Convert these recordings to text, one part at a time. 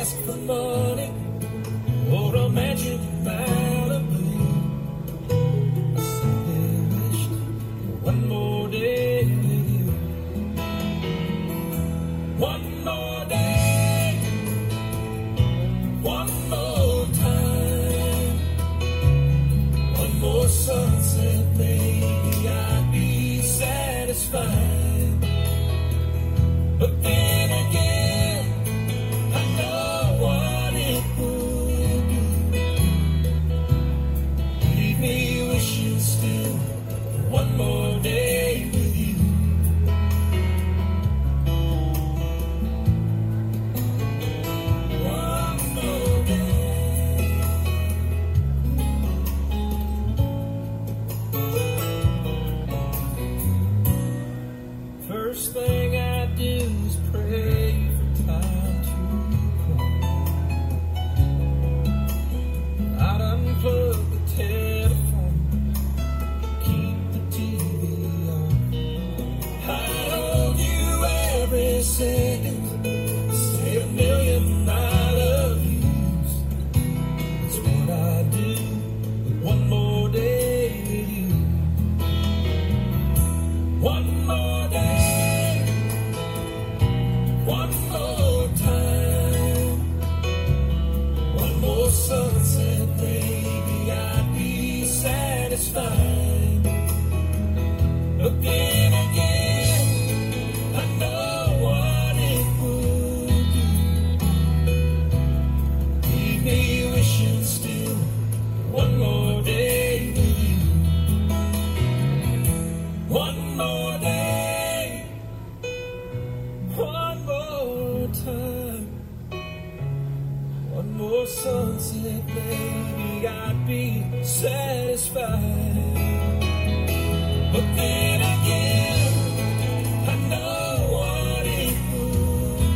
ask for money or a mansion in Malibu. I simply wished for one more day with you. One more day, one more time, one more sunset, maybe I'd be satisfied. But then again, I know what it would do. Leave me wishing still for one more day with you. One more day. First thing I do is pray for time to come. I'd unplug the telephone, keep the TV on. I'd hold you every second, say a million I love yous. That's what I do with one more day with you. One more day, one more time, one more sunset, baby, I'd be satisfied. But then again, I know what it would do. Leave me wishing still one more day with you. One more day, one more time, one more sunset, baby, I'd be satisfied. But then again, I know what it would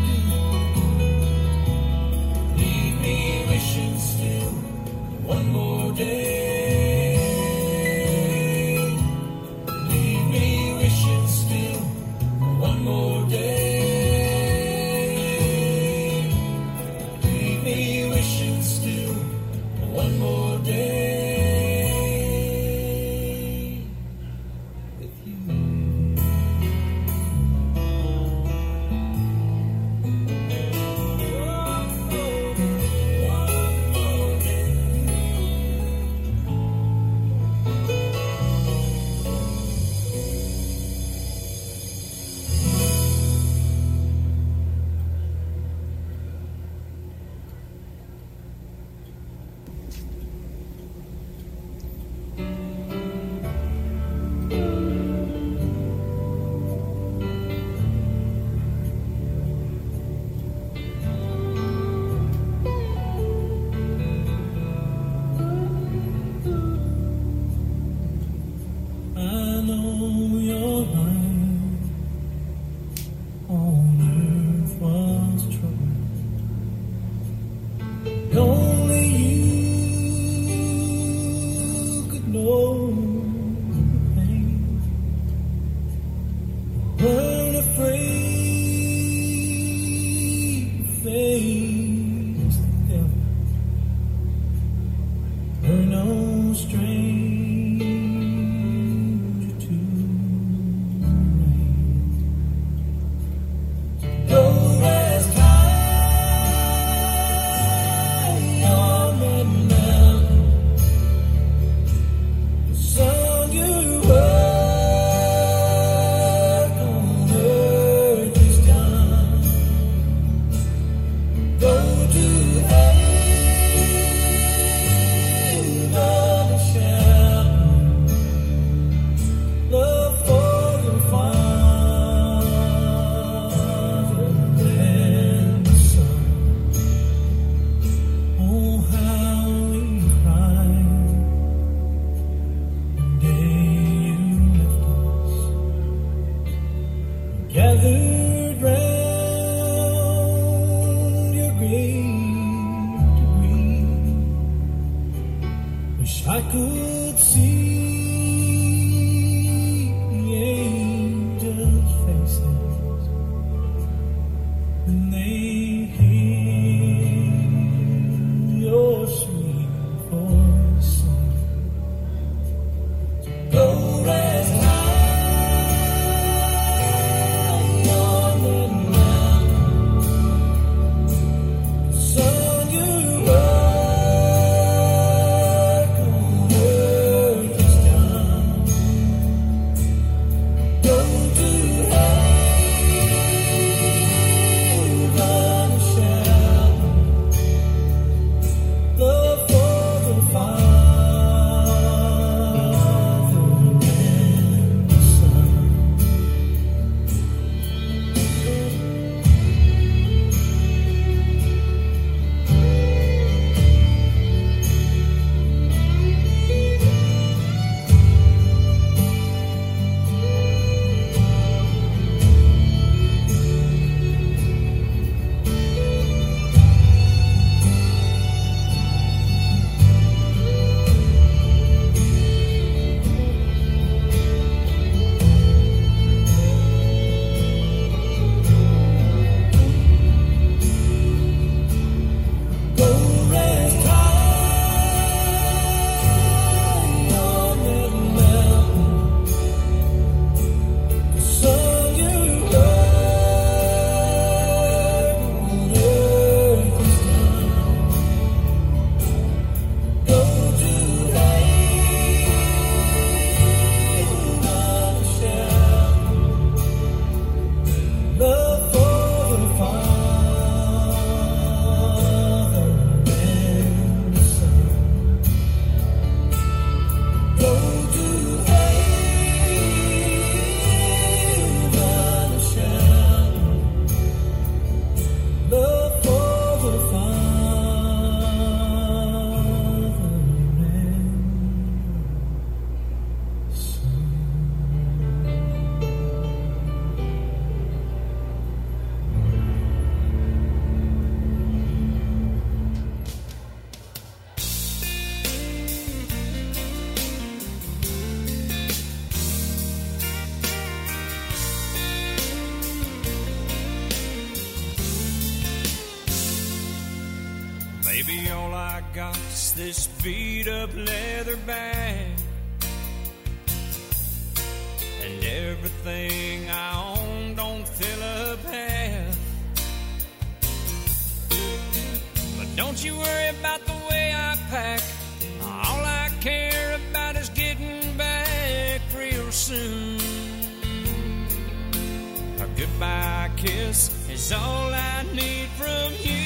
do. Leave me wishing still one more day. Leave me wishing still one more day. Leave me wishing still one more day with you. I know your mind on earth was troubled. Only you could know the pain. Weren't afraid to face the devil. Were no stranger to rain. Go rest high on that mountain. The sun you work on earth is done. Go to heaven and shout love for your Father and the Son. Oh, how we cried the day you left us, gathered round your grave to grieve. Wish I could see the angels' faces when they hear love for the Father and the Son. Go to heaven and shout, love for the Father and Son. Baby, all I got's this beat-up leather bag, and everything I own don't fill up half. But don't you worry about the way I pack. All I care about is getting back real soon. A goodbye kiss is all I need from you.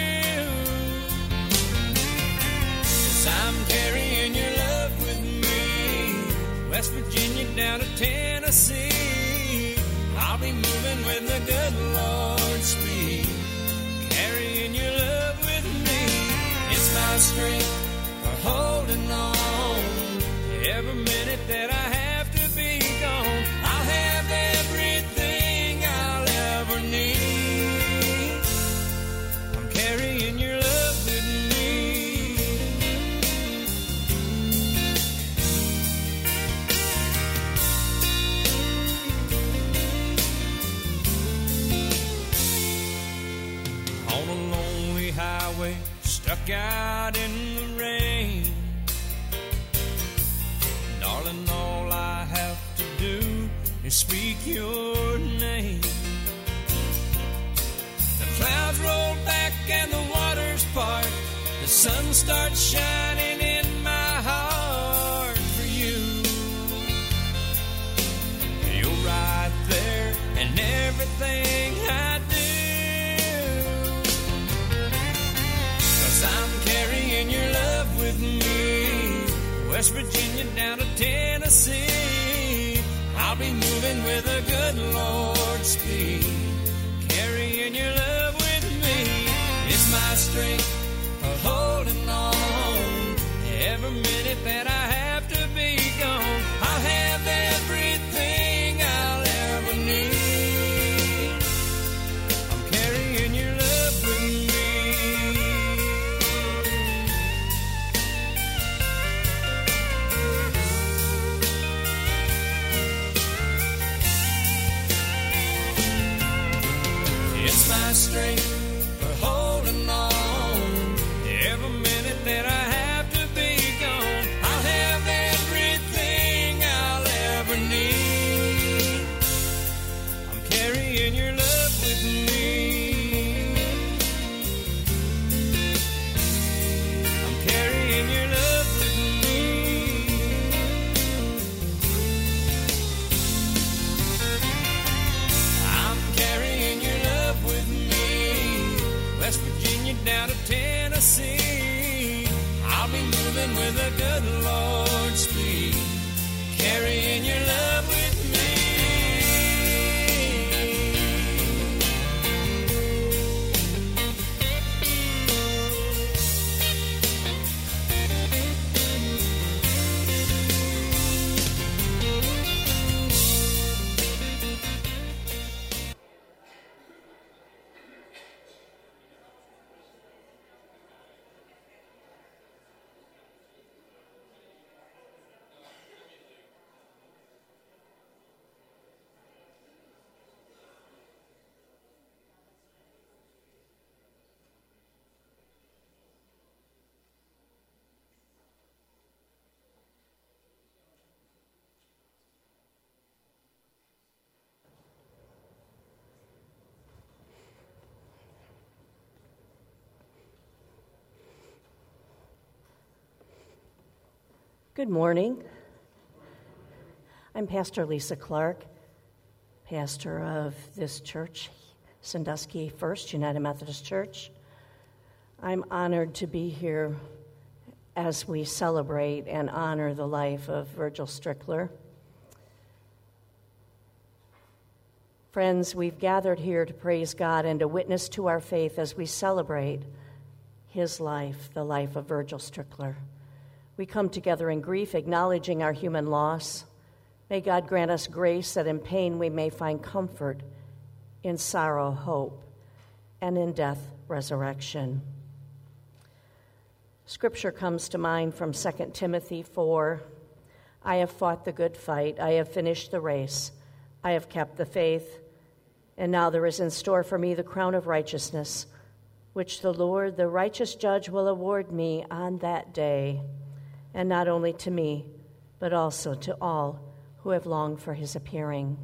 I'm carrying your love with me, West Virginia down to Tennessee. I'll be moving with the good Lord's speed, carrying your love with me. It's my strength for holding on. Every minute that I have to be gone, I'll have everything I'll ever need. I'm carrying your love with me. Highway, stuck out in the rain. Darling, all I have to do is speak your name. The clouds roll back and the waters part. The sun starts shining in my heart for you. You're right there and everything I do. I'm carrying your love with me, West Virginia down to Tennessee. I'll be moving with a good Lord's speed, carrying your love with me. It's my strength for holding on. Every minute that I have to be gone, I'll have everything I'll ever need. I'm carrying your love with me. My strength for holding on. Every minute that I have to be gone, I'll have everything I'll ever need. I'm carrying your love with me. I'm carrying your love with me. I'm carrying your love with me. West Virginia down to Tennessee. I'll be moving with a good Lord's speed, carrying your love with me. Good morning. I'm Pastor Lisa Clark, pastor of this church, Sandusky First United Methodist Church. I'm honored to be here as we celebrate and honor the life of Virgil Strickler. Friends, we've gathered here to praise God and to witness to our faith as we celebrate his life, the life of Virgil Strickler. We come together in grief, acknowledging our human loss. May God grant us grace that in pain we may find comfort, in sorrow, hope, and in death, resurrection. Scripture comes to mind from 2 Timothy 4. I have fought the good fight. I have finished the race. I have kept the faith. And now there is in store for me the crown of righteousness, which the Lord, the righteous judge, will award me on that day, and not only to me, but also to all who have longed for his appearing.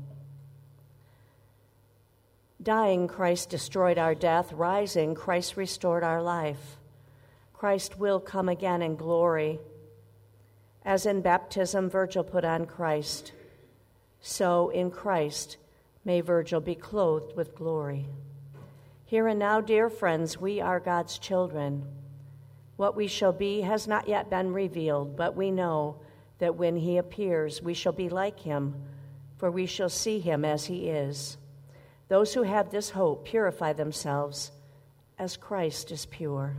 Dying, Christ destroyed our death. Rising, Christ restored our life. Christ will come again in glory. As in baptism, Virgil put on Christ, so in Christ may Virgil be clothed with glory. Here and now, dear friends, we are God's children. What we shall be has not yet been revealed, but we know that when he appears, we shall be like him, for we shall see him as he is. Those who have this hope purify themselves as Christ is pure.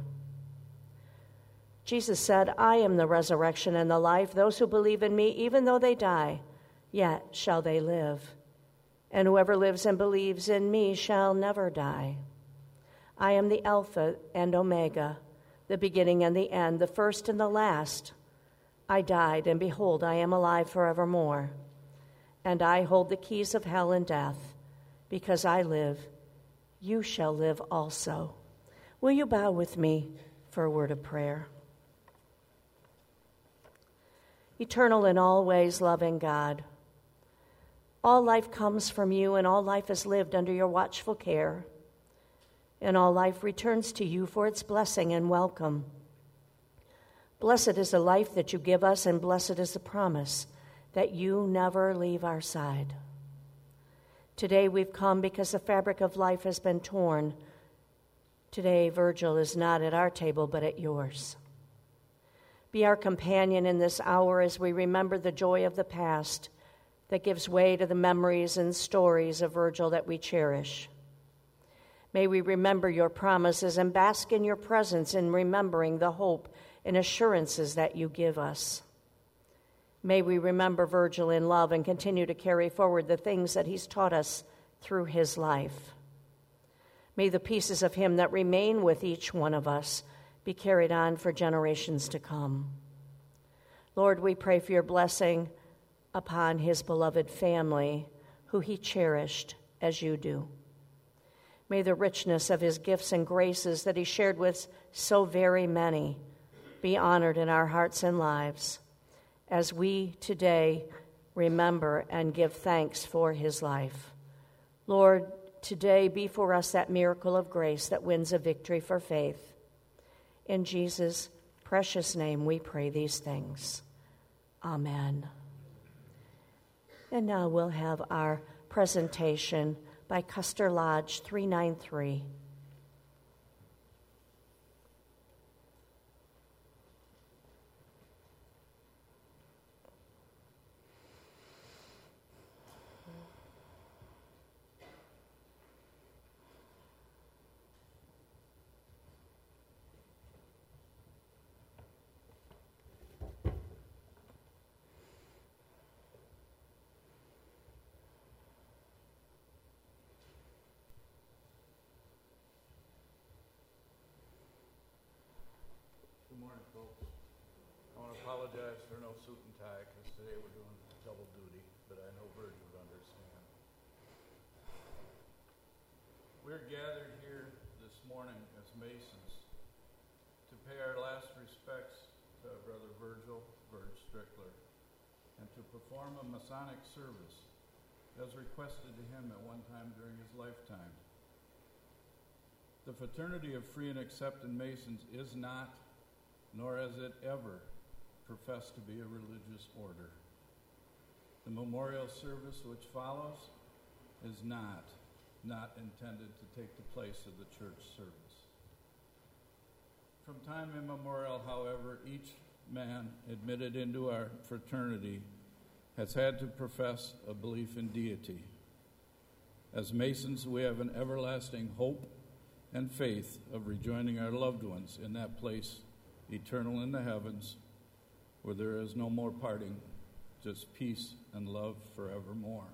Jesus said, I am the resurrection and the life. Those who believe in me, even though they die, yet shall they live. And whoever lives and believes in me shall never die. I am the Alpha and Omega, the beginning and the end, the first and the last. I died, and behold, I am alive forevermore. And I hold the keys of hell and death. Because I live, you shall live also. Will you bow with me for a word of prayer? Eternal in all ways, loving God, all life comes from you, and all life is lived under your watchful care. And all life returns to you for its blessing and welcome. Blessed is the life that you give us, and blessed is the promise that you never leave our side. Today we've come because the fabric of life has been torn. Today Virgil is not at our table, but at yours. Be our companion in this hour as we remember the joy of the past that gives way to the memories and stories of Virgil that we cherish. May we remember your promises and bask in your presence in remembering the hope and assurances that you give us. May we remember Virgil in love and continue to carry forward the things that he's taught us through his life. May the pieces of him that remain with each one of us be carried on for generations to come. Lord, we pray for your blessing upon his beloved family, who he cherished as you do. May the richness of his gifts and graces that he shared with so very many be honored in our hearts and lives as we today remember and give thanks for his life. Lord, today be for us that miracle of grace that wins a victory for faith. In Jesus' precious name we pray these things. Amen. And now we'll have our presentation by Custer Lodge 393. Apologize for no suit and tie, because today we're doing double duty, but I know Virgil would understand. We're gathered here this morning as Masons to pay our last respects to our brother Virgil Strickler, and to perform a Masonic service as requested to him at one time during his lifetime. The Fraternity of Free and Accepted Masons is not, nor has it ever profess to be a religious order. The memorial service which follows is not intended to take the place of the church service. From time immemorial, however, each man admitted into our fraternity has had to profess a belief in deity. As Masons, we have an everlasting hope and faith of rejoining our loved ones in that place eternal in the heavens, where there is no more parting, just peace and love forevermore.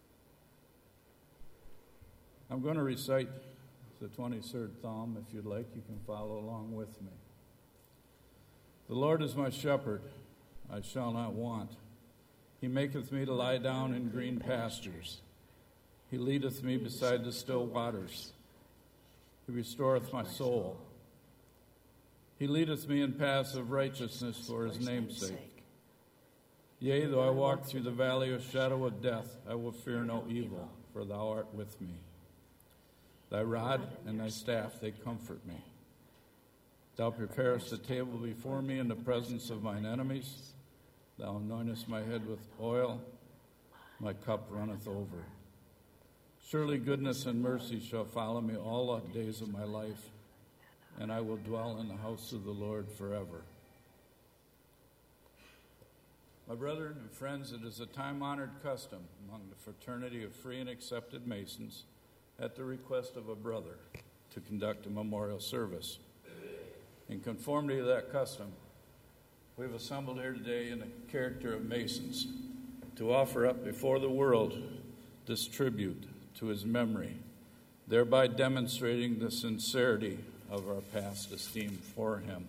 I'm going to recite the 23rd Psalm. If you'd like, you can follow along with me. The Lord is my shepherd, I shall not want. He maketh me to lie down in green pastures. He leadeth me beside the still waters. He restoreth my soul. He leadeth me in paths of righteousness for his name's sake. Yea, though I walk through the valley of shadow of death, I will fear no evil, for thou art with me. Thy rod and thy staff, they comfort me. Thou preparest a table before me in the presence of mine enemies. Thou anointest my head with oil, my cup runneth over. Surely goodness and mercy shall follow me all the days of my life, and I will dwell in the house of the Lord forever. My brethren and friends, it is a time-honored custom among the fraternity of free and accepted Masons, at the request of a brother, to conduct a memorial service. In conformity to that custom, we've assembled here today in the character of Masons to offer up before the world this tribute to his memory, thereby demonstrating the sincerity of our past esteem for him.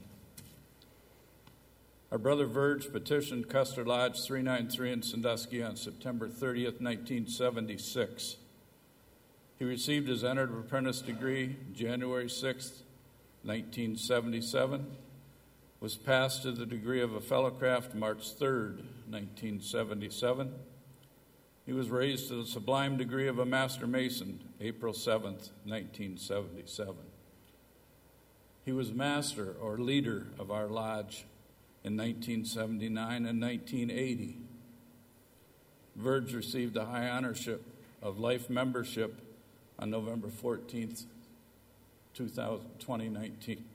Our brother Verge petitioned Custer Lodge 393 in Sandusky on September 30th, 1976. He received his entered apprentice degree January 6th, 1977, was passed to the degree of a fellowcraft March 3rd, 1977. He was raised to the sublime degree of a Master Mason April 7th, 1977. He was master or leader of our lodge in 1979 and 1980. Verge received the high honorship of life membership on November 14th, 2019.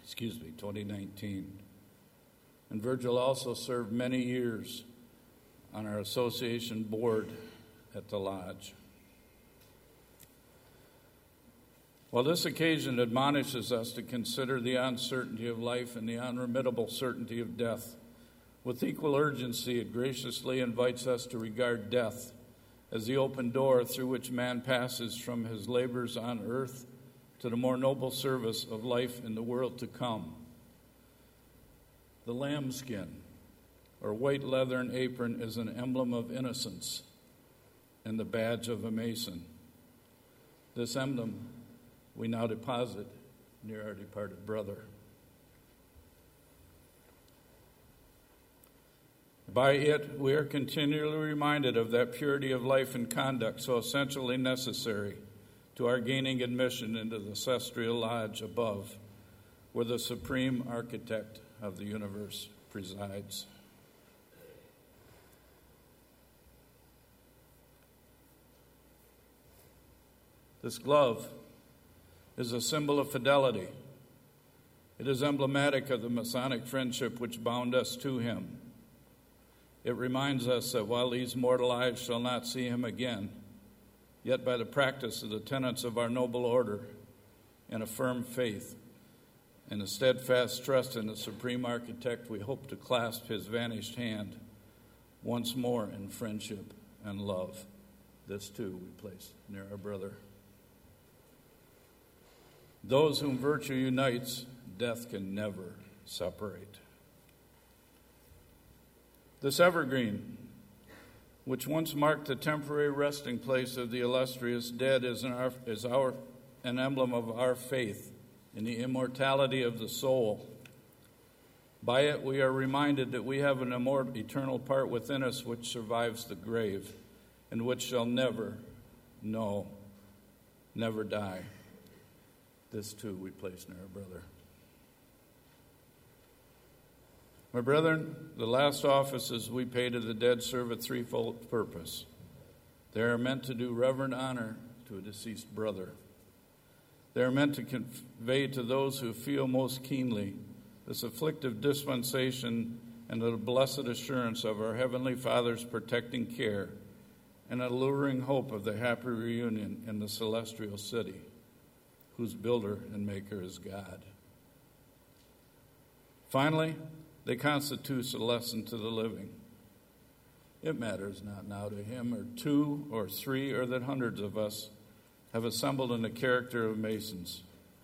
And Virgil also served many years on our association board at the lodge. While this occasion admonishes us to consider the uncertainty of life and the unremittable certainty of death, with equal urgency it graciously invites us to regard death as the open door through which man passes from his labors on earth to the more noble service of life in the world to come. The lambskin, or white leathern apron, is an emblem of innocence and the badge of a Mason. This emblem we now deposit near our departed brother. By it, we are continually reminded of that purity of life and conduct so essentially necessary to our gaining admission into the ancestral lodge above, where the supreme architect of the universe presides. This glove is a symbol of fidelity. It is emblematic of the Masonic friendship which bound us to him. It reminds us that while these mortal eyes shall not see him again, yet by the practice of the tenets of our noble order and a firm faith and a steadfast trust in the supreme architect, we hope to clasp his vanished hand once more in friendship and love. This, too, we place near our brother. Those whom virtue unites, death can never separate. This evergreen, which once marked the temporary resting place of the illustrious dead, is an emblem of our faith in the immortality of the soul. By it, we are reminded that we have an eternal part within us which survives the grave and which shall never die. This, too, we place near our brother. My brethren, the last offices we pay to the dead serve a threefold purpose. They are meant to do reverent honor to a deceased brother. They are meant to convey to those who feel most keenly this afflictive dispensation and the blessed assurance of our Heavenly Father's protecting care and alluring hope of the happy reunion in the celestial city, whose builder and maker is God. Finally, they constitute a lesson to the living. It matters not now to him or two or three or that hundreds of us have assembled in the character of Masons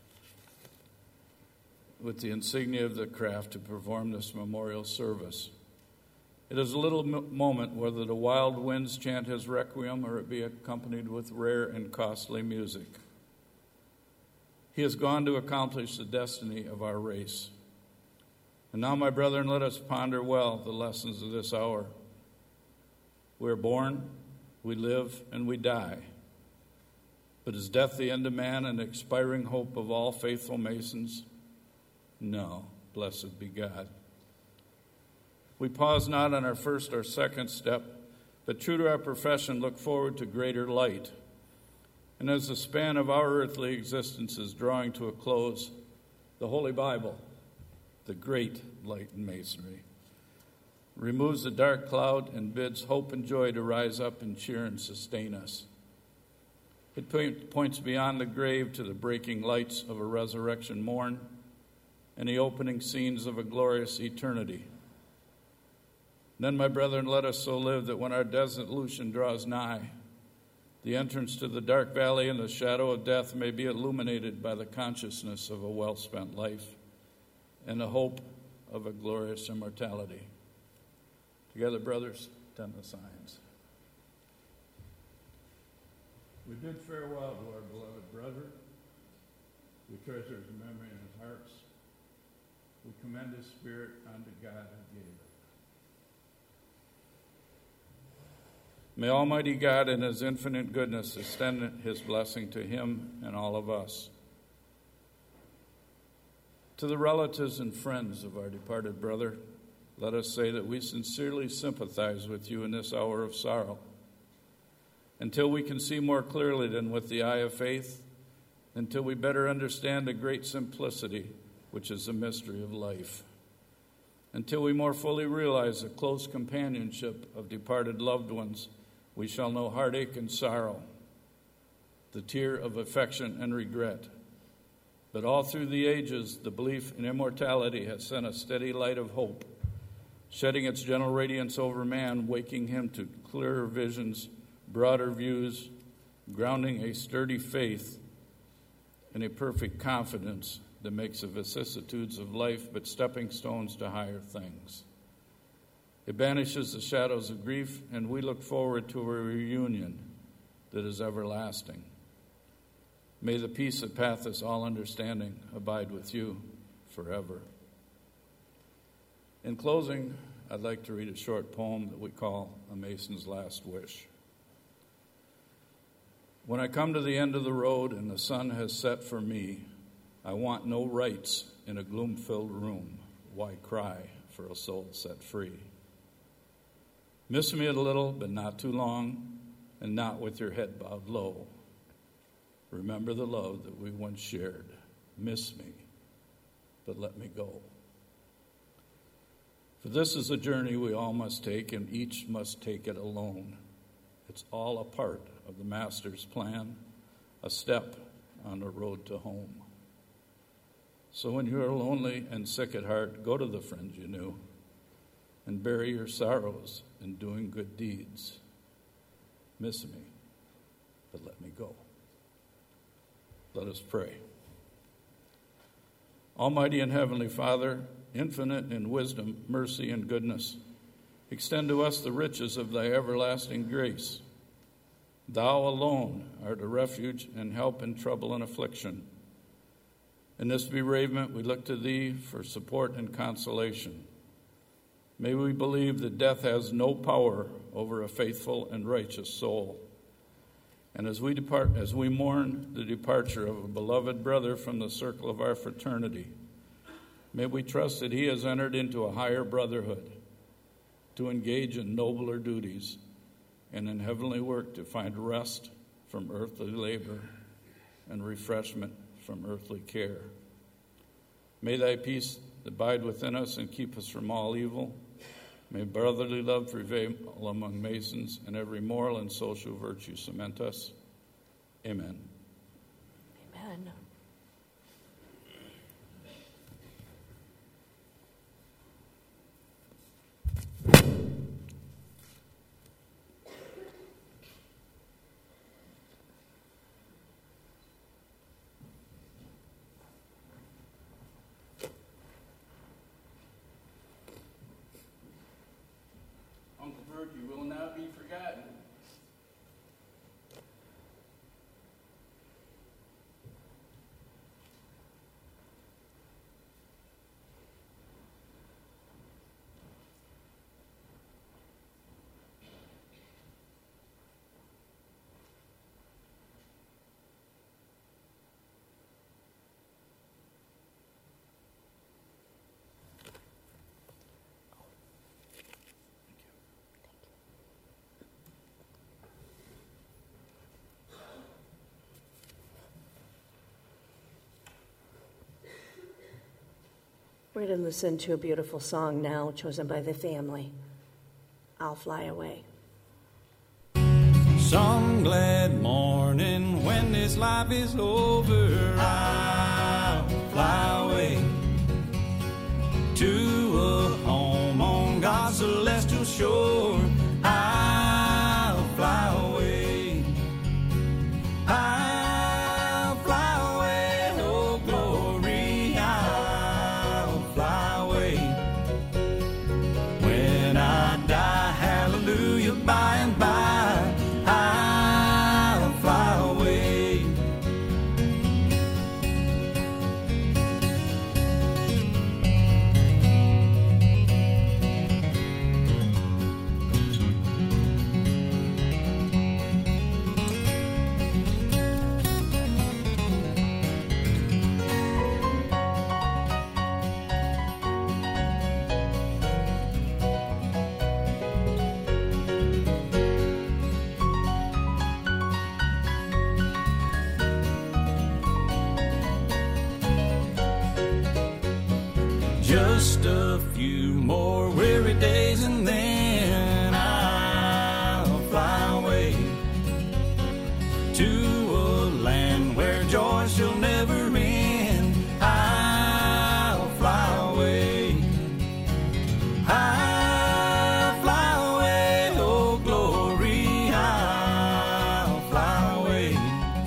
with the insignia of the craft to perform this memorial service. It is a little moment whether the wild winds chant his requiem or it be accompanied with rare and costly music. He has gone to accomplish the destiny of our race. And now, my brethren, let us ponder well the lessons of this hour. We are born, we live, and we die. But is death the end of man and the expiring hope of all faithful Masons? No, blessed be God. We pause not on our first or second step, but true to our profession, look forward to greater light. And as the span of our earthly existence is drawing to a close, the Holy Bible, the great light in Masonry, removes the dark cloud and bids hope and joy to rise up and cheer and sustain us. It points beyond the grave to the breaking lights of a resurrection morn and the opening scenes of a glorious eternity. Then, my brethren, let us so live that when our dissolution draws nigh, the entrance to the dark valley and the shadow of death may be illuminated by the consciousness of a well-spent life and the hope of a glorious immortality. Together, brothers, tend the signs. We bid farewell to our beloved brother. We treasure his memory in his hearts. We commend his spirit unto God who gave it. May Almighty God in his infinite goodness extend his blessing to him and all of us. To the relatives and friends of our departed brother, let us say that we sincerely sympathize with you in this hour of sorrow. Until we can see more clearly than with the eye of faith, until we better understand the great simplicity which is the mystery of life, until we more fully realize the close companionship of departed loved ones, we shall know heartache and sorrow, the tear of affection and regret. But all through the ages, the belief in immortality has sent a steady light of hope, shedding its gentle radiance over man, waking him to clearer visions, broader views, grounding a sturdy faith and a perfect confidence that makes the vicissitudes of life but stepping stones to higher things. It banishes the shadows of grief, and we look forward to a reunion that is everlasting. May the peace that passeth all understanding abide with you forever. In closing, I'd like to read a short poem that we call A Mason's Last Wish. When I come to the end of the road and the sun has set for me, I want no rights in a gloom-filled room. Why cry for a soul set free? Miss me a little, but not too long, and not with your head bowed low. Remember the love that we once shared. Miss me, but let me go. For this is a journey we all must take, and each must take it alone. It's all a part of the Master's plan, a step on the road to home. So when you are lonely and sick at heart, go to the friends you knew and bury your sorrows in doing good deeds. Miss me, but let me go. Let us pray. Almighty and Heavenly Father, infinite in wisdom, mercy, and goodness, extend to us the riches of thy everlasting grace. Thou alone art a refuge and help in trouble and affliction. In this bereavement, we look to thee for support and consolation. May we believe that death has no power over a faithful and righteous soul. And as we mourn the departure of a beloved brother from the circle of our fraternity, may we trust that he has entered into a higher brotherhood to engage in nobler duties and in heavenly work to find rest from earthly labor and refreshment from earthly care. May thy peace abide within us and keep us from all evil. May brotherly love prevail among Masons, and every moral and social virtue cement us. Amen. Amen. Uncle Bert, you will not be forgotten. We're going to listen to a beautiful song now, chosen by the family, I'll Fly Away. Some glad morning when this life is over, I'll fly away to a home on God's celestial shore. I'll fly away. I'll fly away, oh glory, I'll fly away. When I die, hallelujah, by and by, I'll fly away. Just a few more weary days and then I'll fly away to a land where joy shall never end. I'll fly away. I'll fly away, oh glory, I'll fly away.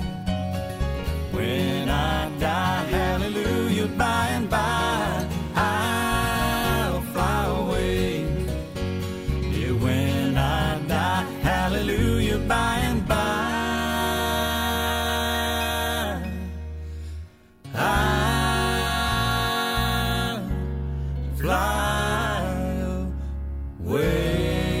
When I die, hallelujah, by and by, I'll fly away. Yeah, when I die, hallelujah, by and by, I'll fly away.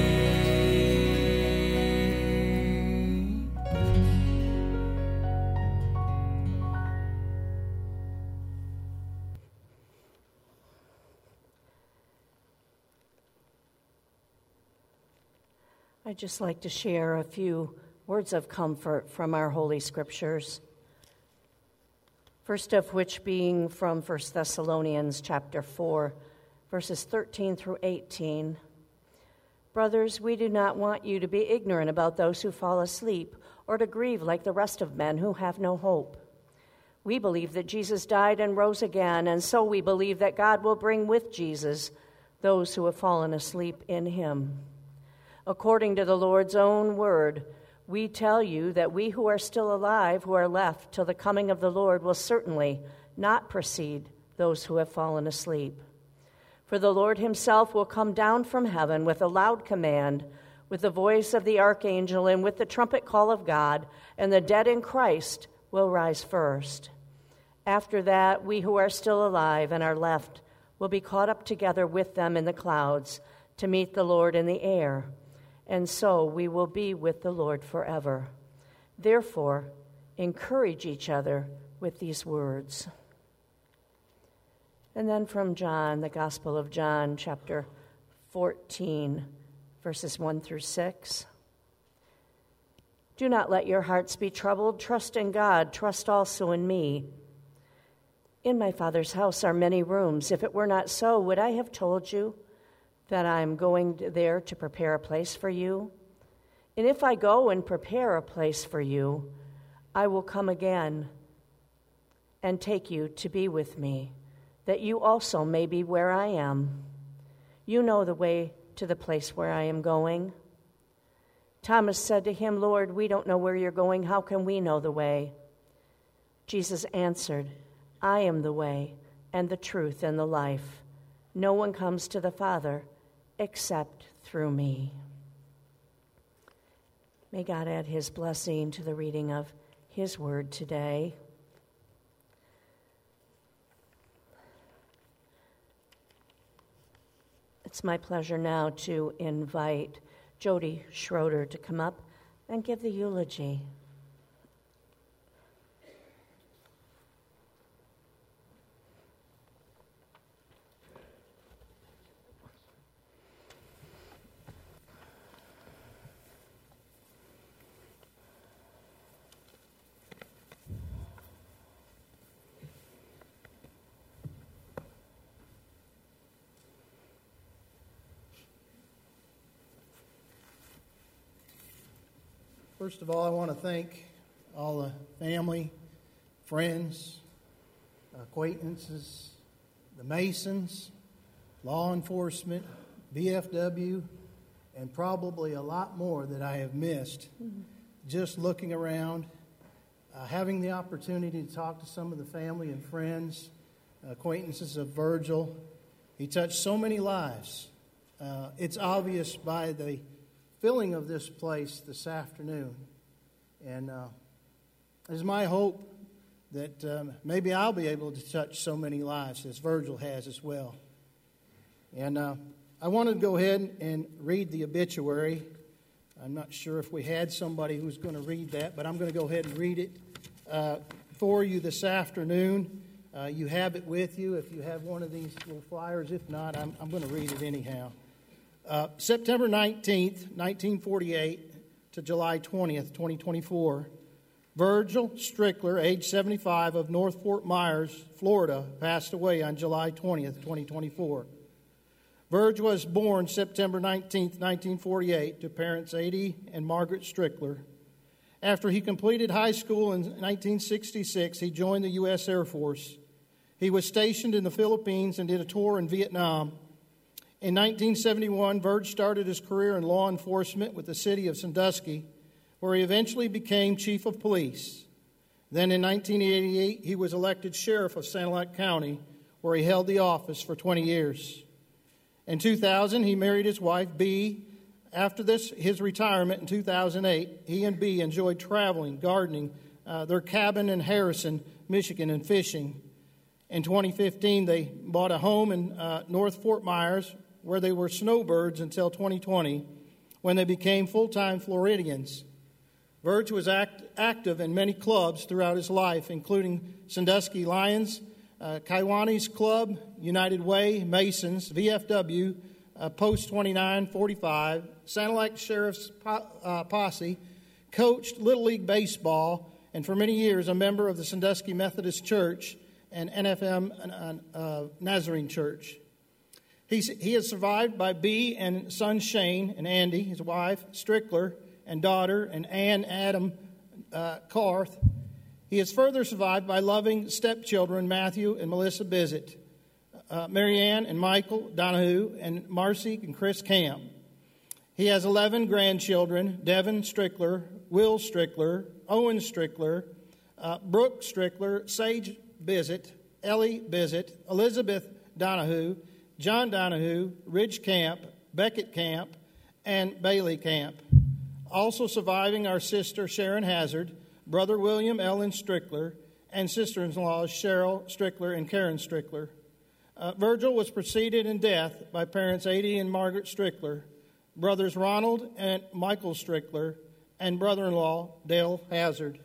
I'd just like to share a few words of comfort from our Holy Scriptures. First of which being from 1 Thessalonians chapter 4, verses 13 through 18. Brothers, we do not want you to be ignorant about those who fall asleep, or to grieve like the rest of men who have no hope. We believe that Jesus died and rose again, and so we believe that God will bring with Jesus those who have fallen asleep in him. According to the Lord's own word, we tell you that we who are still alive, who are left till the coming of the Lord, will certainly not precede those who have fallen asleep. For the Lord himself will come down from heaven with a loud command, with the voice of the archangel, and with the trumpet call of God, and the dead in Christ will rise first. After that, we who are still alive and are left will be caught up together with them in the clouds to meet the Lord in the air. And so we will be with the Lord forever. Therefore, encourage each other with these words. And then from John, the Gospel of John, chapter 14, verses 1 through 6. Do not let your hearts be troubled. Trust in God. Trust also in me. In my Father's house are many rooms. If it were not so, would I have told you that I am going there to prepare a place for you? And if I go and prepare a place for you, I will come again and take you to be with me, that you also may be where I am. You know the way to the place where I am going. Thomas said to him, Lord, we don't know where you're going. How can we know the way? Jesus answered, I am the way and the truth and the life. No one comes to the Father except through me. May God add his blessing to the reading of his word today. It's my pleasure now to invite Jody Schroeder to come up and give the eulogy. First of all, I want to thank all the family, friends, acquaintances, the Masons, law enforcement, VFW, and probably a lot more that I have missed. Just looking around, having the opportunity to talk to some of the family and friends, acquaintances of Virgil. He touched so many lives. It's obvious by the filling of this place this afternoon. And it's my hope that maybe I'll be able to touch so many lives as Virgil has as well. And I wanted to go ahead and read the obituary. I'm not sure if we had somebody who's going to read that, but I'm going to go ahead and read it for you this afternoon. You have it with you if you have one of these little flyers. If not, I'm going to read it anyhow. September 19th, 1948 to July 20th, 2024, Virgil Strickler, age 75, of North Fort Myers, Florida, passed away on July 20th, 2024. Virgil was born September 19th, 1948, to parents Adie and Margaret Strickler. After he completed high school in 1966, he joined the U.S. Air Force. He was stationed in the Philippines and did a tour in Vietnam. In 1971, Virg started his career in law enforcement with the city of Sandusky, where he eventually became chief of police. Then in 1988, he was elected sheriff of Sanilac County, where he held the office for 20 years. In 2000, he married his wife, Bee. After his retirement in 2008, he and Bee enjoyed traveling, gardening, their cabin in Harrison, Michigan, and fishing. In 2015, they bought a home in North Fort Myers, where they were snowbirds until 2020, when they became full-time Floridians. Virg was active in many clubs throughout his life, including Sandusky Lions, Kiwanis Club, United Way, Masons, VFW, Post 2945, Sanilac Sheriff's Posse, coached Little League Baseball, and for many years a member of the Sandusky Methodist Church and NFM Nazarene Church. He is survived by Bee and son Shane and Andy, his wife, Strickler, and daughter, and Ann Adam Carth. He is further survived by loving stepchildren Matthew and Melissa Bissett, Marianne and Michael Donahue, and Marcy and Chris Camp. He has 11 grandchildren: Devin Strickler, Will Strickler, Owen Strickler, Brooke Strickler, Sage Bissett, Ellie Bissett, Elizabeth Donahue, John Donahue, Ridge Camp, Beckett Camp, and Bailey Camp. Also surviving are sister Sharon Hazard, brother William Ellen Strickler, and sister-in-laws Cheryl Strickler and Karen Strickler. Virgil was preceded in death by parents Adie and Margaret Strickler, brothers Ronald and Michael Strickler, and brother-in-law Dale Hazard.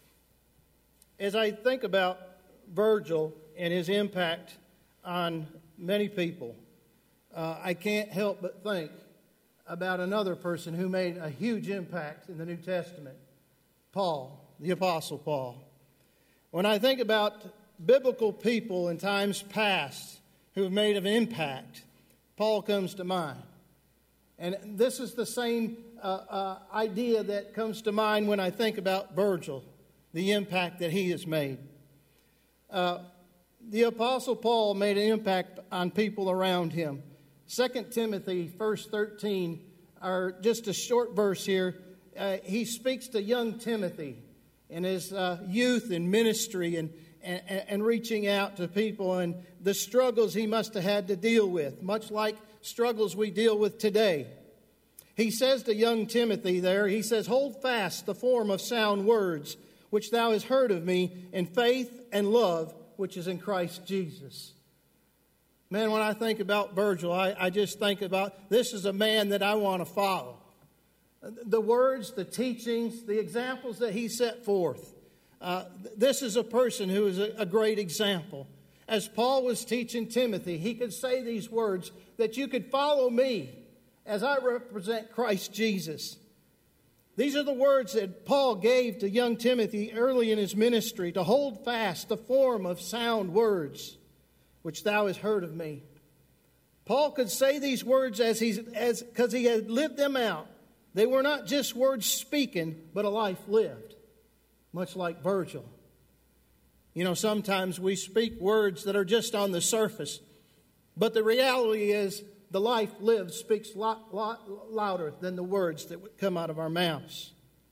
As I think about Virgil and his impact on many people, I can't help but think about another person who made a huge impact in the New Testament, Paul, the Apostle Paul. When I think about biblical people in times past who have made an impact, Paul comes to mind. And this is the same idea that comes to mind when I think about Virgil, the impact that he has made. The Apostle Paul made an impact on people around him. 2 Timothy, verse 13, or just a short verse here, he speaks to young Timothy in his youth and ministry and reaching out to people and the struggles he must have had to deal with, much like struggles we deal with today. He says to young Timothy there, he says, "Hold fast the form of sound words, which thou hast heard of me, in faith and love, which is in Christ Jesus." Man, when I think about Virgil, I just think about this is a man that I want to follow. The words, the teachings, the examples that he set forth. This is a person who is a great example. As Paul was teaching Timothy, he could say these words, that you could follow me as I represent Christ Jesus. These are the words that Paul gave to young Timothy early in his ministry, to hold fast the form of sound words, which thou hast heard of me. Paul could say these words because he had lived them out. They were not just words spoken, but a life lived, much like Virgil. You know, sometimes we speak words that are just on the surface, but the reality is the life lived speaks a lot louder than the words that would come out of our mouths.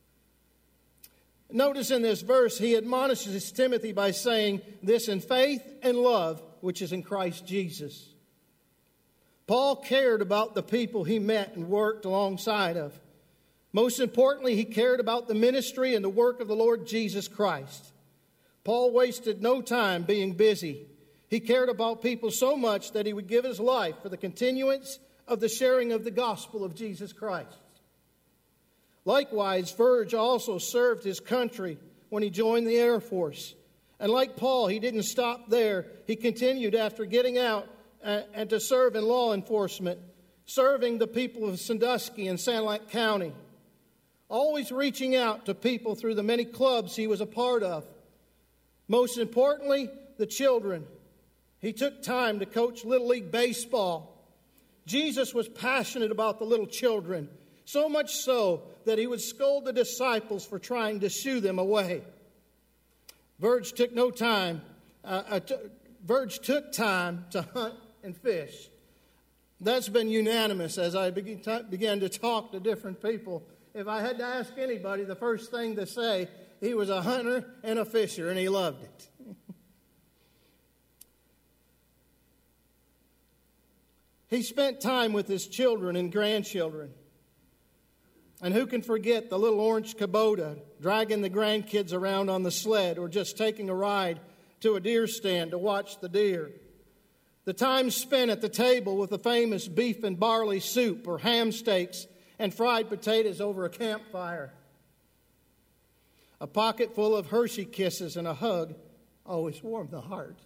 Notice in this verse, he admonishes Timothy by saying this in faith and love, which is in Christ Jesus. Paul cared about the people he met and worked alongside of. Most importantly, he cared about the ministry and the work of the Lord Jesus Christ. Paul wasted no time being busy. He cared about people so much that he would give his life for the continuance of the sharing of the gospel of Jesus Christ. Likewise, Virgil also served his country when he joined the Air Force. And like Paul, he didn't stop there. He continued after getting out and to serve in law enforcement, serving the people of Sandusky and Sanilac County. Always reaching out to people through the many clubs he was a part of. Most importantly, the children. He took time to coach Little League Baseball. Jesus was passionate about the little children, so much so that he would scold the disciples for trying to shoo them away. Virgil took time to hunt and fish. That's been unanimous as I began to talk to different people. If I had to ask anybody, the first thing to say, he was a hunter and a fisher, and he loved it. He spent time with his children and grandchildren. And who can forget the little orange Kubota dragging the grandkids around on the sled, or just taking a ride to a deer stand to watch the deer. The time spent at the table with the famous beef and barley soup or ham steaks and fried potatoes over a campfire. A pocket full of Hershey Kisses and a hug always warmed the heart.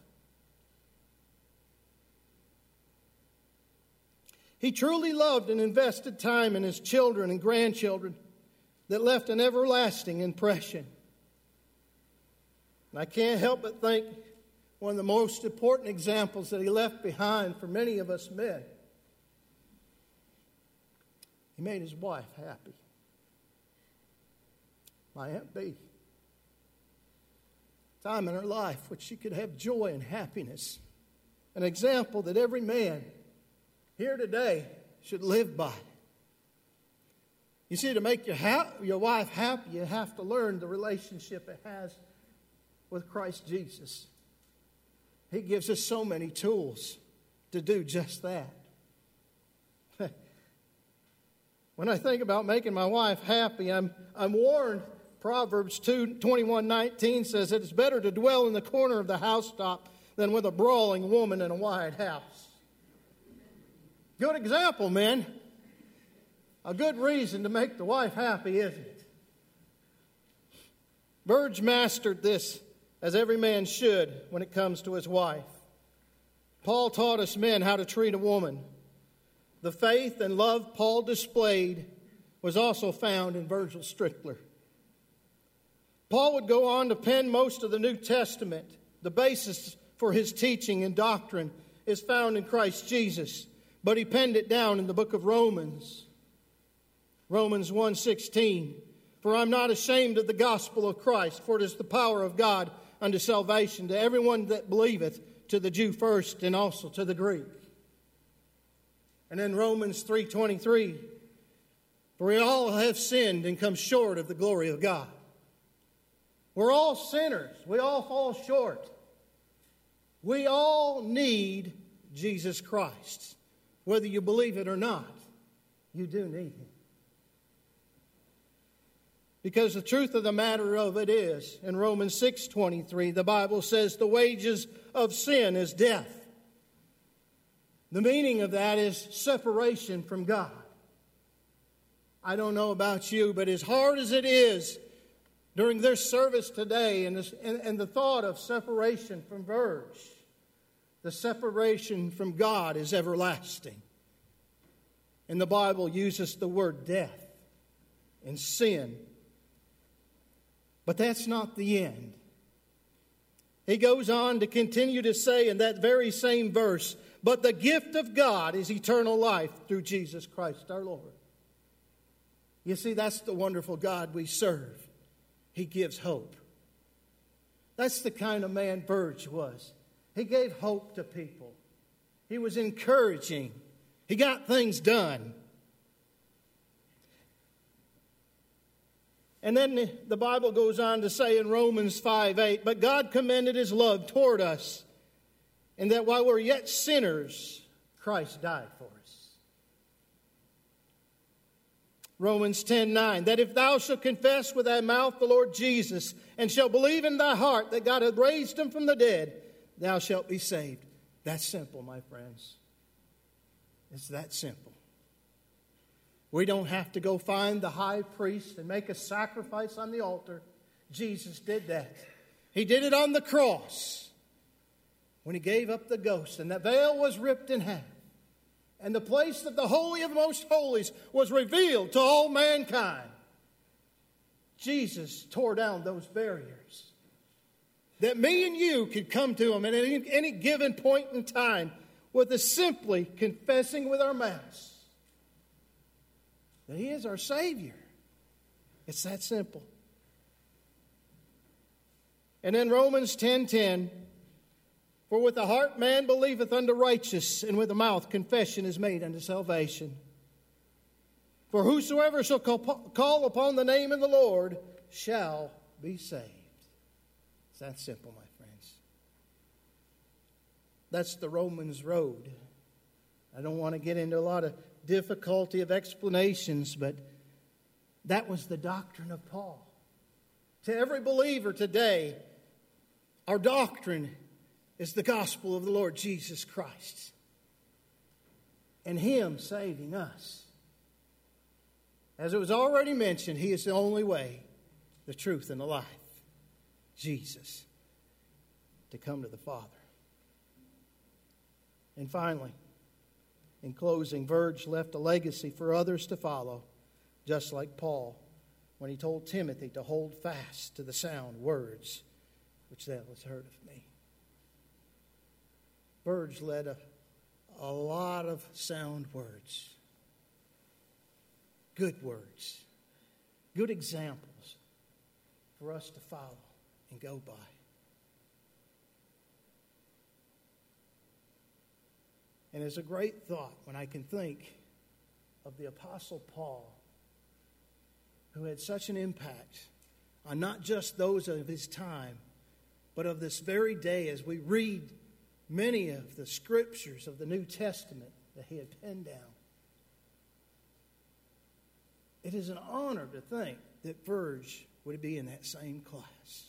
He truly loved and invested time in his children and grandchildren that left an everlasting impression. And I can't help but think one of the most important examples that he left behind for many of us men, he made his wife happy. My Aunt Bee. Time in her life which she could have joy and happiness. An example that every man here today should live by. You see, to make your wife happy, you have to learn the relationship it has with Christ Jesus. He gives us so many tools to do just that. When I think about making my wife happy, I'm warned. Proverbs 21:19 says that it's better to dwell in the corner of the housetop than with a brawling woman in a wide house. Good example, men. A good reason to make the wife happy, isn't it? Virgil mastered this, as every man should, when it comes to his wife. Paul taught us men how to treat a woman. The faith and love Paul displayed was also found in Virgil Strickler. Paul would go on to pen most of the New Testament. The basis for his teaching and doctrine is found in Christ Jesus, but he penned it down in the book of Romans. Romans 1:16. For I'm not ashamed of the gospel of Christ, for it is the power of God unto salvation to everyone that believeth, to the Jew first and also to the Greek. And then Romans 3:23. For we all have sinned and come short of the glory of God. We're all sinners. We all fall short. We all need Jesus Christ. Whether you believe it or not, you do need Him. Because the truth of the matter of it is, in Romans 6:23, the Bible says the wages of sin is death. The meaning of that is separation from God. I don't know about you, but as hard as it is during this service today and the thought of separation from Verge, the separation from God is everlasting. And the Bible uses the word death and sin. But that's not the end. He goes on to continue to say in that very same verse, but the gift of God is eternal life through Jesus Christ our Lord. You see, that's the wonderful God we serve. He gives hope. That's the kind of man Verge was. He gave hope to people. He was encouraging. He got things done. And then the Bible goes on to say in Romans 5:8, but God commended His love toward us, and that while we're yet sinners, Christ died for us. Romans 10:9, that if thou shalt confess with thy mouth the Lord Jesus, and shalt believe in thy heart that God hath raised Him from the dead, thou shalt be saved. That's simple, my friends. It's that simple. We don't have to go find the high priest and make a sacrifice on the altar. Jesus did that. He did it on the cross when He gave up the ghost, and the veil was ripped in half. And the place of the Holy of Most Holies was revealed to all mankind. Jesus tore down those barriers that me and you could come to Him at any given point in time with a simply confessing with our mouths that He is our Savior. It's that simple. And in Romans 10:10, for with the heart man believeth unto righteousness, and with the mouth confession is made unto salvation. For whosoever shall call upon the name of the Lord shall be saved. It's that simple, my friends. That's the Romans road. I don't want to get into a lot of difficulty of explanations, but that was the doctrine of Paul. To every believer today, our doctrine is the gospel of the Lord Jesus Christ and Him saving us. As it was already mentioned, He is the only way, the truth, and the life. Jesus, to come to the Father. And finally, in closing, Verge left a legacy for others to follow, just like Paul when he told Timothy to hold fast to the sound words which thou hast heard of me. Verge led a lot of sound words, good words, good examples for us to follow and go by. And it's a great thought when I can think of the Apostle Paul, who had such an impact on not just those of his time, but of this very day as we read many of the scriptures of the New Testament that he had penned down. It is an honor to think that Verge would be in that same class.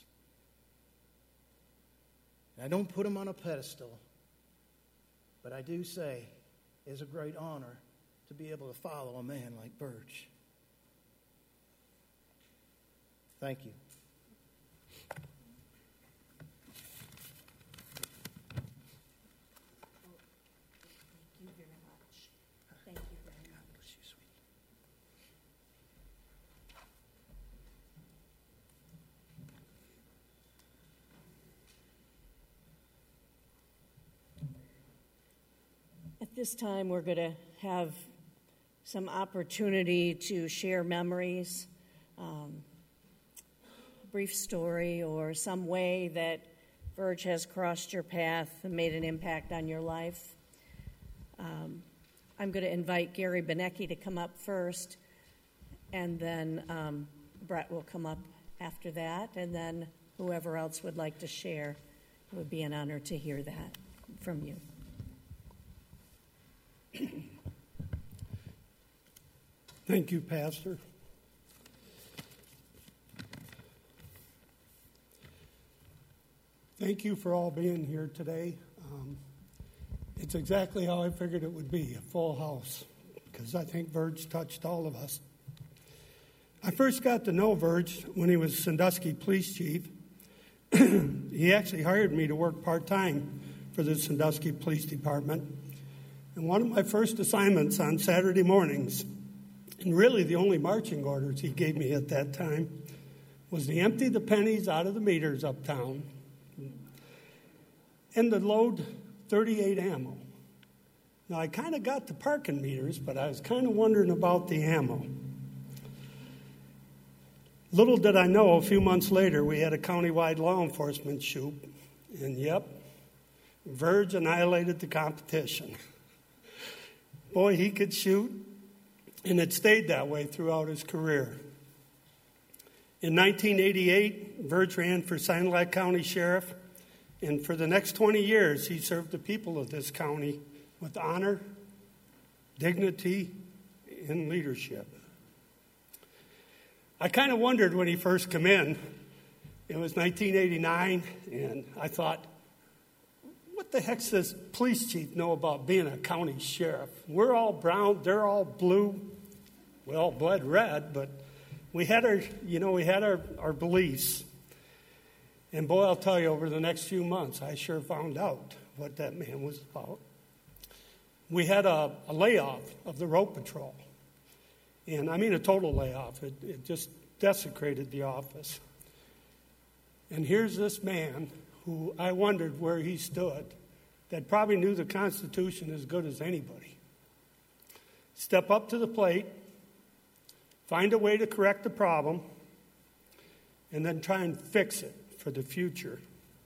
And I don't put him on a pedestal, but I do say it's a great honor to be able to follow a man like Verge. Thank you. Thank you very much. Thank you very much. God bless you, sweetie. This time we're going to have some opportunity to share memories, brief story, or some way that Verge has crossed your path and made an impact on your life. I'm going to invite Gary Benecki to come up first, and then Brett will come up after that, and then whoever else would like to share. It would be an honor to hear that from you. Thank you, Pastor. Thank you for all being here today. It's exactly how I figured it would be, a full house, because I think Verge touched all of us. I first got to know Verge when he was Sandusky Police Chief. He actually hired me to work part-time for the Sandusky Police Department. And one of my first assignments on Saturday mornings, and really the only marching orders he gave me at that time, was to empty the pennies out of the meters uptown and to load 38 ammo. Now, I kind of got the parking meters, but I was kind of wondering about the ammo. Little did I know, a few months later, we had a countywide law enforcement shoot. And yep, Verge annihilated the competition. Boy, he could shoot, and it stayed that way throughout his career. In 1988, Verge ran for Silent Lake County Sheriff, and for the next 20 years, he served the people of this county with honor, dignity, and leadership. I kind of wondered when he first came in. It was 1989, and I thought, what the heck does this police chief know about being a county sheriff? We're all brown, they're all blue. We all bled red, but we had our beliefs. And boy, I'll tell you, over the next few months, I sure found out what that man was about. We had a layoff of the road patrol. And I mean a total layoff. It just desecrated the office. And here's this man who I wondered where he stood, that probably knew the Constitution as good as anybody. Step up to the plate, find a way to correct the problem, and then try and fix it for the future.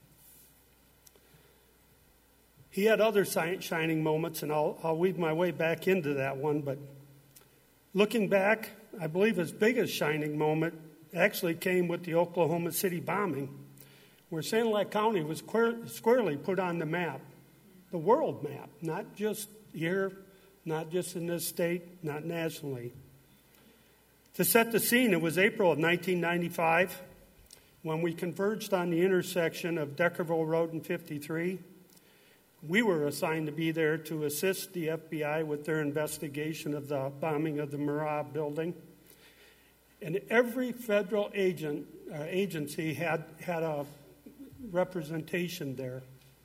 He had other shining moments, and I'll weave my way back into that one, but looking back, I believe his biggest shining moment actually came with the Oklahoma City bombing, where Silent Lake County was squarely put on the map, the world map, not just here, not just in this state, not nationally. To set the scene, it was April of 1995 when we converged on the intersection of Deckerville Road and 53. We were assigned to be there to assist the FBI with their investigation of the bombing of the Murat building. And every federal agency had a representation there.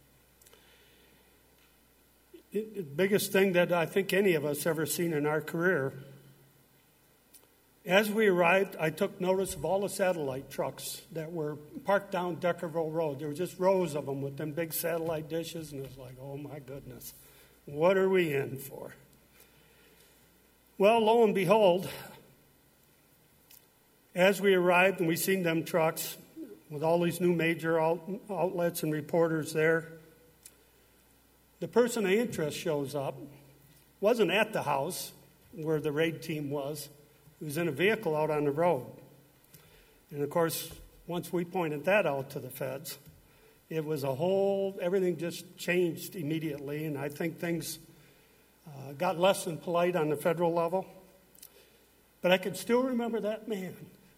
The biggest thing that I think any of us ever seen in our career. As we arrived, I took notice of all the satellite trucks that were parked down Deckerville Road. There were just rows of them with them big satellite dishes, and it was like, oh my goodness, what are we in for? Well, lo and behold, as we arrived and we seen them trucks with all these new major outlets and reporters there, the person of interest shows up, wasn't at the house where the raid team was. He was in a vehicle out on the road. And, of course, once we pointed that out to the feds, it was everything just changed immediately, and I think things got less than polite on the federal level. But I can still remember that man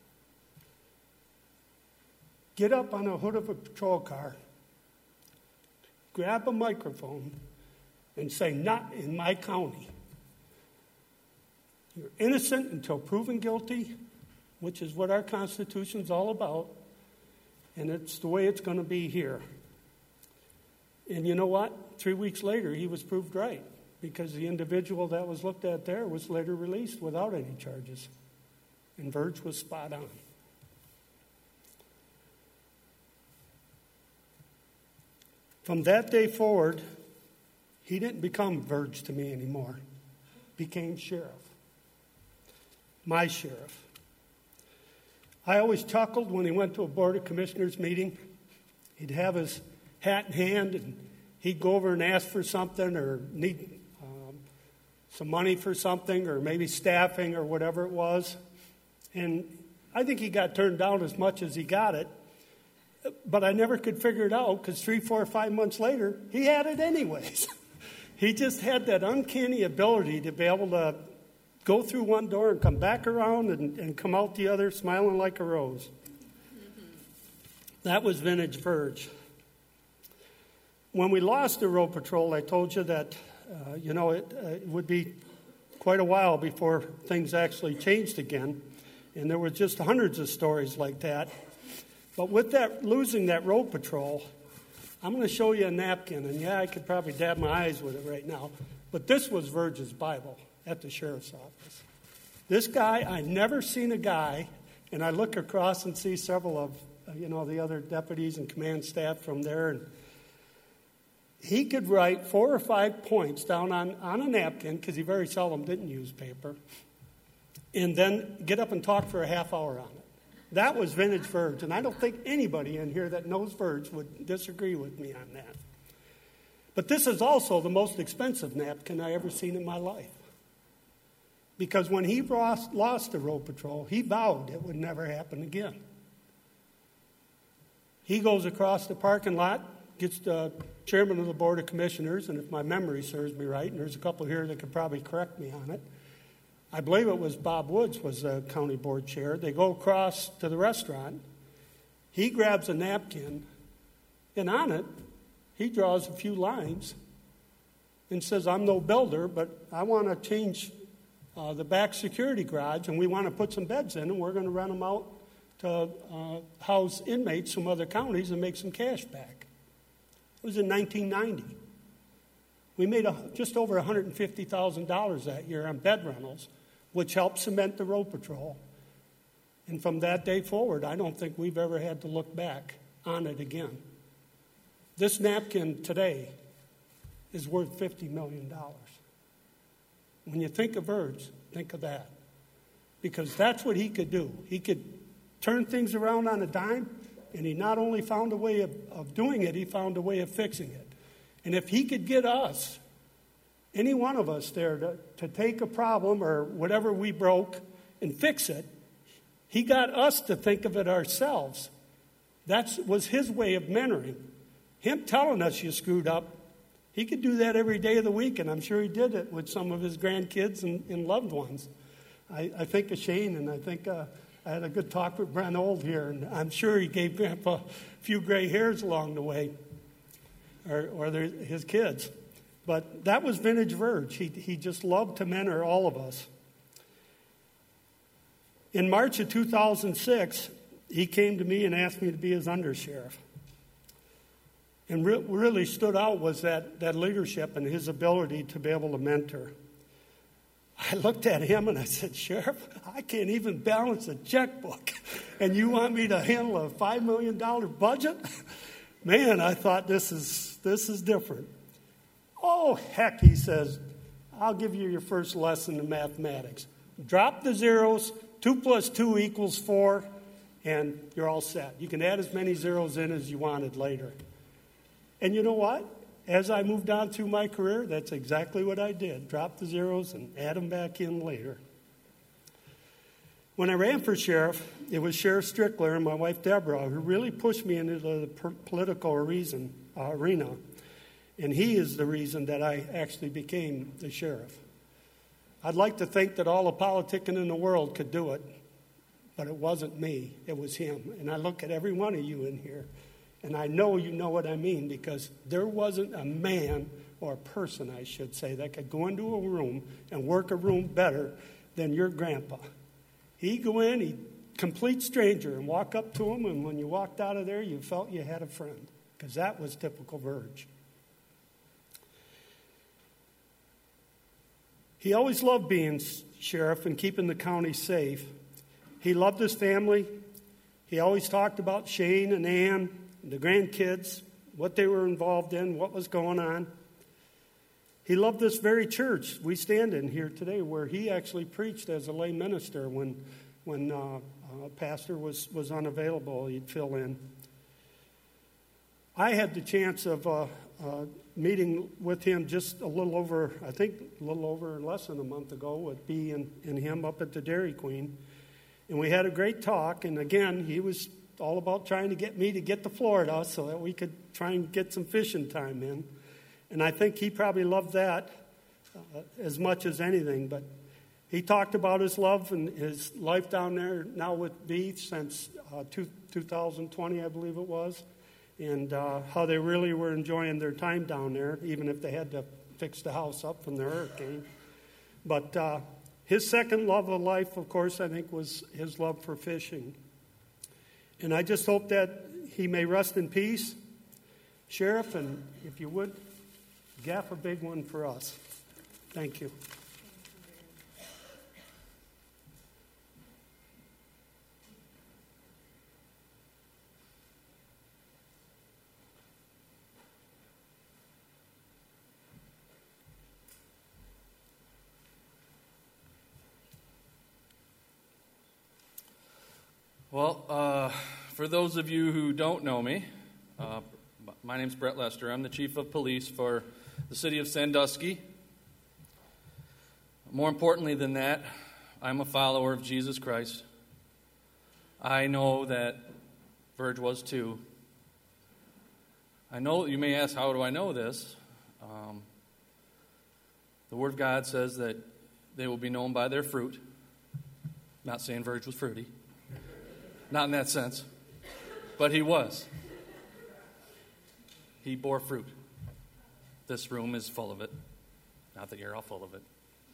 get up on the hood of a patrol car, grab a microphone, and say, "Not in my county. You're innocent until proven guilty," which is what our Constitution's all about, and it's the way it's going to be here. And you know what? 3 weeks later, he was proved right, because the individual that was looked at there was later released without any charges. And Verge was spot on. From that day forward, He didn't become Verge to me anymore. Became sheriff. My sheriff. I always chuckled when he went to a Board of Commissioners meeting. He'd have his hat in hand, and he'd go over and ask for something or need some money for something or maybe staffing or whatever it was. And I think he got turned down as much as he got it. But I never could figure it out because 3, 4, 5 months later, he had it anyways. He just had that uncanny ability to be able to go through one door and come back around and come out the other smiling like a rose. That was vintage Verge. When we lost the road patrol, I told you that, it would be quite a while before things actually changed again. And there were just hundreds of stories like that. But with that, losing that road patrol, I'm going to show you a napkin. And yeah, I could probably dab my eyes with it right now. But this was Verge's Bible at the sheriff's office. This guy, I never seen a guy, and I look across and see several of, the other deputies and command staff from there. And he could write 4 or 5 points down on a napkin, because he very seldom didn't use paper, and then get up and talk for a half hour on it. That was vintage Verge, and I don't think anybody in here that knows Verge would disagree with me on that. But this is also the most expensive napkin I ever seen in my life. Because when he lost the road patrol, he vowed it would never happen again. He goes across the parking lot, gets the chairman of the Board of Commissioners, and if my memory serves me right, and there's a couple here that could probably correct me on it, I believe it was Bob Woods was the county board chair. They go across to the restaurant. He grabs a napkin, and on it, he draws a few lines and says, I'm no builder, but I want to change the back security garage, and we want to put some beds in, and we're going to rent them out to house inmates from other counties and make some cash back. It was in 1990. We made just over $150,000 that year on bed rentals, which helped cement the road patrol. And from that day forward, I don't think we've ever had to look back on it again. This napkin today is worth $50 million. When you think of Verge, think of that. Because that's what he could do. He could turn things around on a dime, and he not only found a way of doing it, he found a way of fixing it. And if he could get us, any one of us there, to take a problem or whatever we broke and fix it, he got us to think of it ourselves. That was his way of mentoring. Him telling us you screwed up, he could do that every day of the week, and I'm sure he did it with some of his grandkids and loved ones. I think of Shane, and I think I had a good talk with Brent Old here, and I'm sure he gave Grandpa a few gray hairs along the way, or his kids. But that was vintage Verge. He just loved to mentor all of us. In March of 2006, he came to me and asked me to be his undersheriff. And really stood out was that leadership and his ability to be able to mentor. I looked at him and I said, Sheriff, I can't even balance a checkbook. And you want me to handle a $5 million budget? Man, I thought this is different. Oh, heck, he says, I'll give you your first lesson in mathematics. Drop the zeros, 2 plus 2 equals 4, and you're all set. You can add as many zeros in as you wanted later. And you know what? As I moved on through my career, that's exactly what I did. Drop the zeros and add them back in later. When I ran for sheriff, it was Sheriff Strickler and my wife Deborah who really pushed me into the political arena. And he is the reason that I actually became the sheriff. I'd like to think that all the politicking in the world could do it, but it wasn't me. It was him. And I look at every one of you in here, and I know you know what I mean, because there wasn't a man, or a person, I should say, that could go into a room and work a room better than your grandpa. He'd go in, he'd complete stranger, and walk up to him, and when you walked out of there, you felt you had a friend, because that was typical Verge. He always loved being sheriff and keeping the county safe. He loved his family. He always talked about Shane and Ann, the grandkids, what they were involved in, what was going on. He loved this very church we stand in here today, where he actually preached as a lay minister when pastor was unavailable. He'd fill in. I had the chance of meeting with him just less than a month ago with B and him up at the Dairy Queen. And we had a great talk. And again, he was all about trying to get me to get to Florida so that we could try and get some fishing time in. And I think he probably loved that as much as anything. But he talked about his love and his life down there now with B since 2020, I believe it was, and how they really were enjoying their time down there, even if they had to fix the house up from the hurricane. But his second love of life, of course, I think was his love for fishing. And I just hope that he may rest in peace. Sheriff, and if you would, gaff a big one for us. Thank you. Well, for those of you who don't know me, my name's Brett Lester. I'm the chief of police for the city of Sandusky. More importantly than that, I'm a follower of Jesus Christ. I know that Verge was too. I know, you may ask, how do I know this? The Word of God says that they will be known by their fruit. Not saying Verge was fruity. Not in that sense. But he was. He bore fruit. This room is full of it. Not that you're all full of it.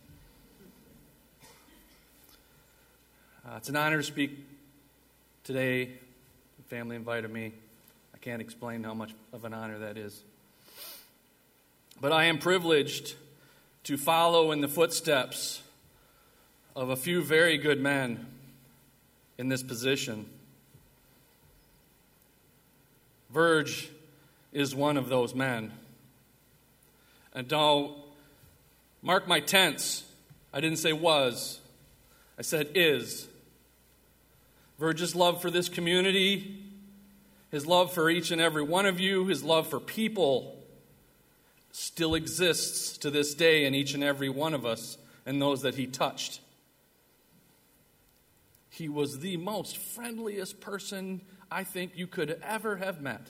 It's an honor to speak today. The family invited me. I can't explain how much of an honor that is. But I am privileged to follow in the footsteps of a few very good men in this position. Verge is one of those men. And don't mark my tense. I didn't say was. I said is. Verge's love for this community, his love for each and every one of you, his love for people still exists to this day in each and every one of us and those that he touched. He was the most friendliest person I think you could ever have met.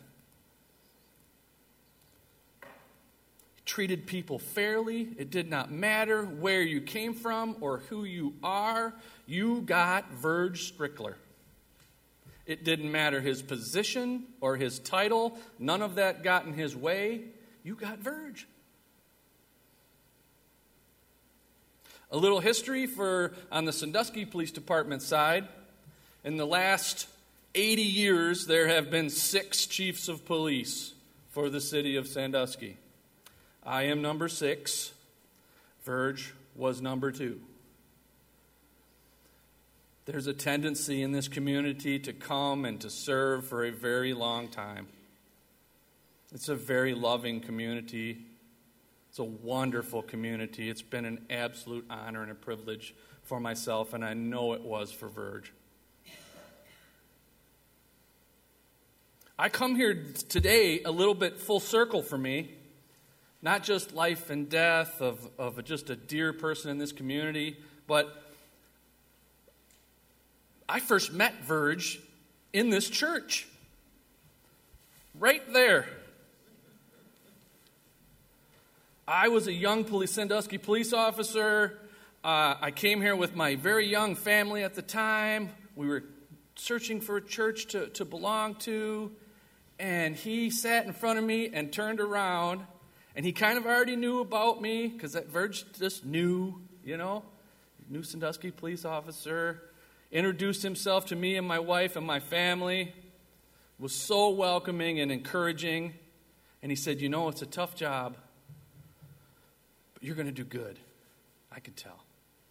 He treated people fairly. It did not matter where you came from or who you are. You got Verge Strickler. It didn't matter his position or his title. None of that got in his way. You got Verge. A little history on the Sandusky Police Department side. In the last 80 years, there have been 6 chiefs of police for the city of Sandusky. I am number 6. Verge was number 2. There's a tendency in this community to come and to serve for a very long time. It's a very loving community. It's a wonderful community. It's been an absolute honor and a privilege for myself, and I know it was for Verge. I come here today a little bit full circle for me, not just life and death of just a dear person in this community, but I first met Verge in this church, right there. I was a young Sandusky police officer. I came here with my very young family at the time. We were searching for a church to belong to. And he sat in front of me and turned around. And he kind of already knew about me because that Verge just knew, New Sandusky police officer. Introduced himself to me and my wife and my family. Was so welcoming and encouraging. And he said, it's a tough job. But you're going to do good. I could tell.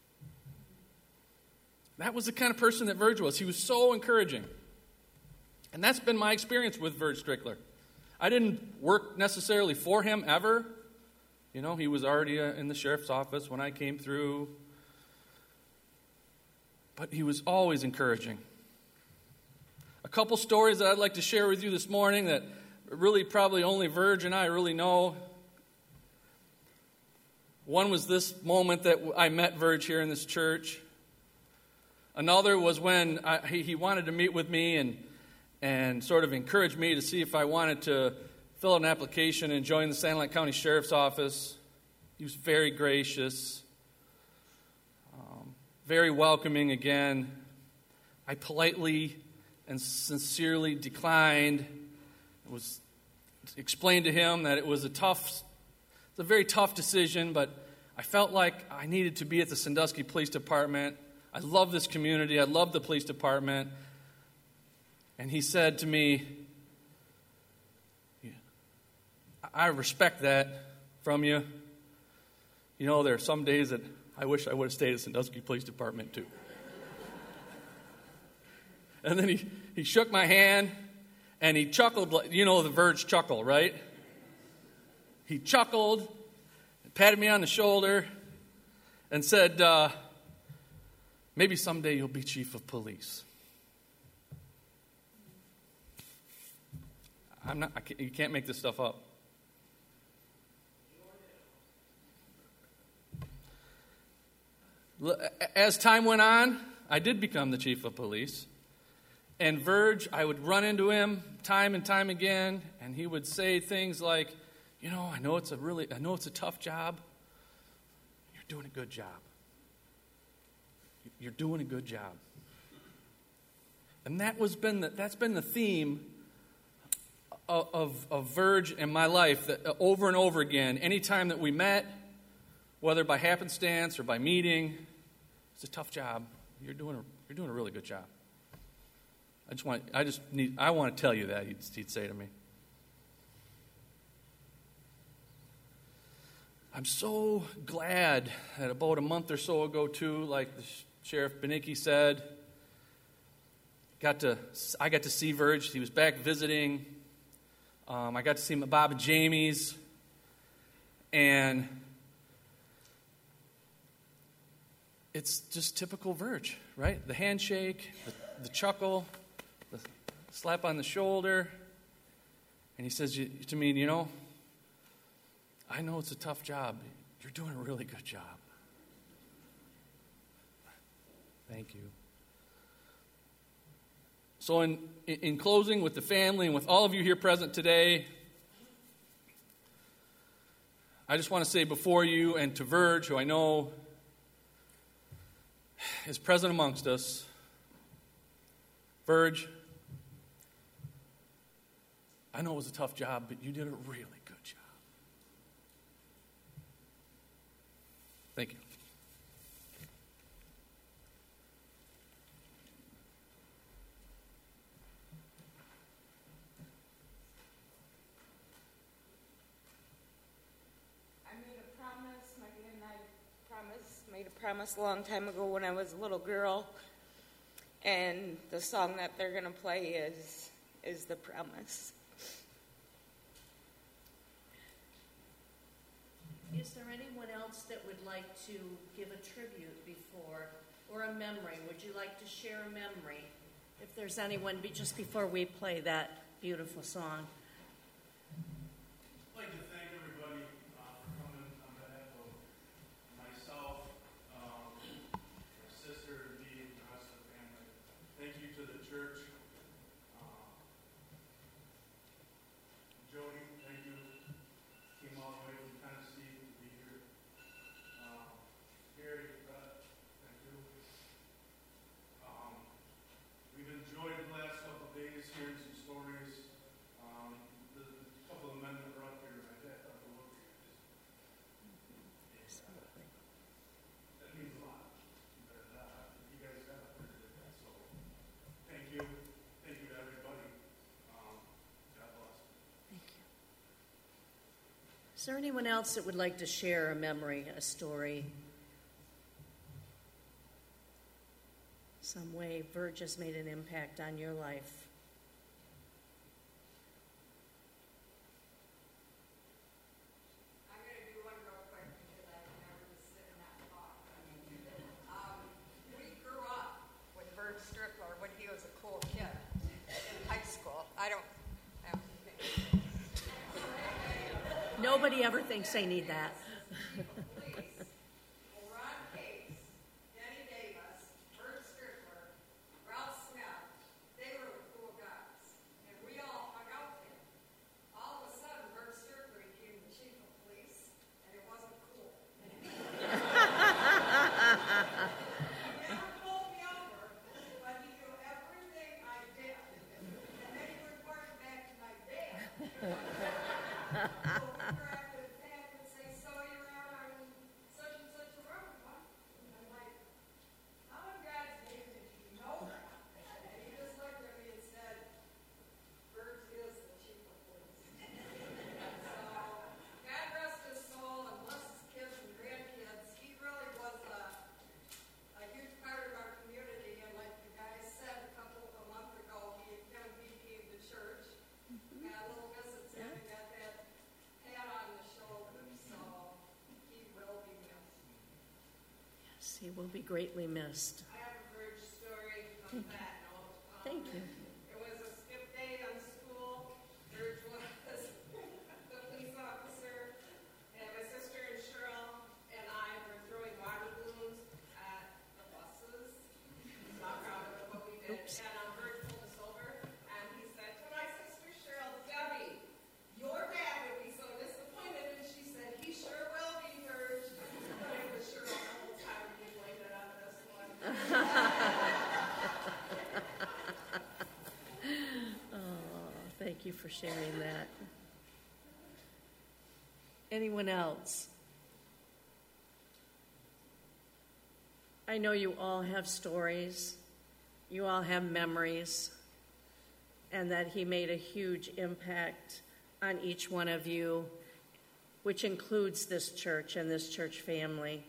That was the kind of person that Verge was. He was so encouraging. And that's been my experience with Verge Strickler. I didn't work necessarily for him ever. You know, he was already in the sheriff's office when I came through. But he was always encouraging. A couple stories that I'd like to share with you this morning that really probably only Verge and I really know. One was this moment that I met Verge here in this church. Another was when he wanted to meet with me and sort of encourage me to see if I wanted to fill out an application and join the Sanilac County Sheriff's Office. He was very gracious, very welcoming again. I politely and sincerely declined. It was explained to him that it was a very tough decision, but I felt like I needed to be at the Sandusky Police Department. I love this community. I love the police department. And he said to me, I respect that from you. You know, there are some days that I wish I would have stayed at Sandusky Police Department too. And then he shook my hand and he chuckled, you know the Verge chuckle, right? He chuckled, patted me on the shoulder, and said, maybe someday you'll be chief of police. You can't make this stuff up. As time went on, I did become the chief of police. And Verge, I would run into him time and time again, and he would say things like, you know, I know it's a tough job. You're doing a good job. You're doing a good job. And that's been the theme of Verge in my life, that over and over again. Anytime that we met, whether by happenstance or by meeting, it's a tough job. You're doing a really good job. I want to tell you that, he'd say to me. I'm so glad that about a month or so ago, too, like the Sheriff Benicki said, I got to see Verge. He was back visiting. I got to see him at Bob and Jamie's. And it's just typical Verge, right? The handshake, the chuckle, the slap on the shoulder. And he says to me, you know, I know it's a tough job. You're doing a really good job. Thank you. So in closing, with the family and with all of you here present today, I just want to say before you and to Verge, who I know is present amongst us, Verge, I know it was a tough job, but you did a really good job. Thank you. Made a promise a long time ago when I was a little girl, and the song that they're going to play is The Promise. Is there anyone else that would like to give a tribute before, or a memory? Would you like to share a memory? If there's anyone, just before we play that beautiful song. I'd like to thank everybody for coming on behalf of myself, my sister, and me, and the rest of the family. Thank you to the church. Jody, thank you. Came all the way from Tennessee to be here. Gary, thank you. We've enjoyed the last couple of days hearing some stories. The couple of men that were up here, I thought the look at you. That means a lot. But you guys got up there today, so thank you. Thank you to everybody. God bless. Thank you. Is there anyone else that would like to share a memory, a story? Some way Verge has made an impact on your life. I'm going to do one real Nobody ever thinks they need that. He will be greatly missed. I have a Verge story on that note. Thank you. It was a skip day on school. Verge was the police officer, and my sister and Cheryl and I were throwing water balloons at the buses. Not proud of what we did. Oops. And Verge pulled us over, and he said to my sister Cheryl, "Debbie, your dad would be so disappointed." And she said, "He sure will be, Verge." But it was Cheryl the whole time. Thank you for sharing that. Anyone else? I know you all have stories, you all have memories, and that he made a huge impact on each one of you, which includes this church and this church family.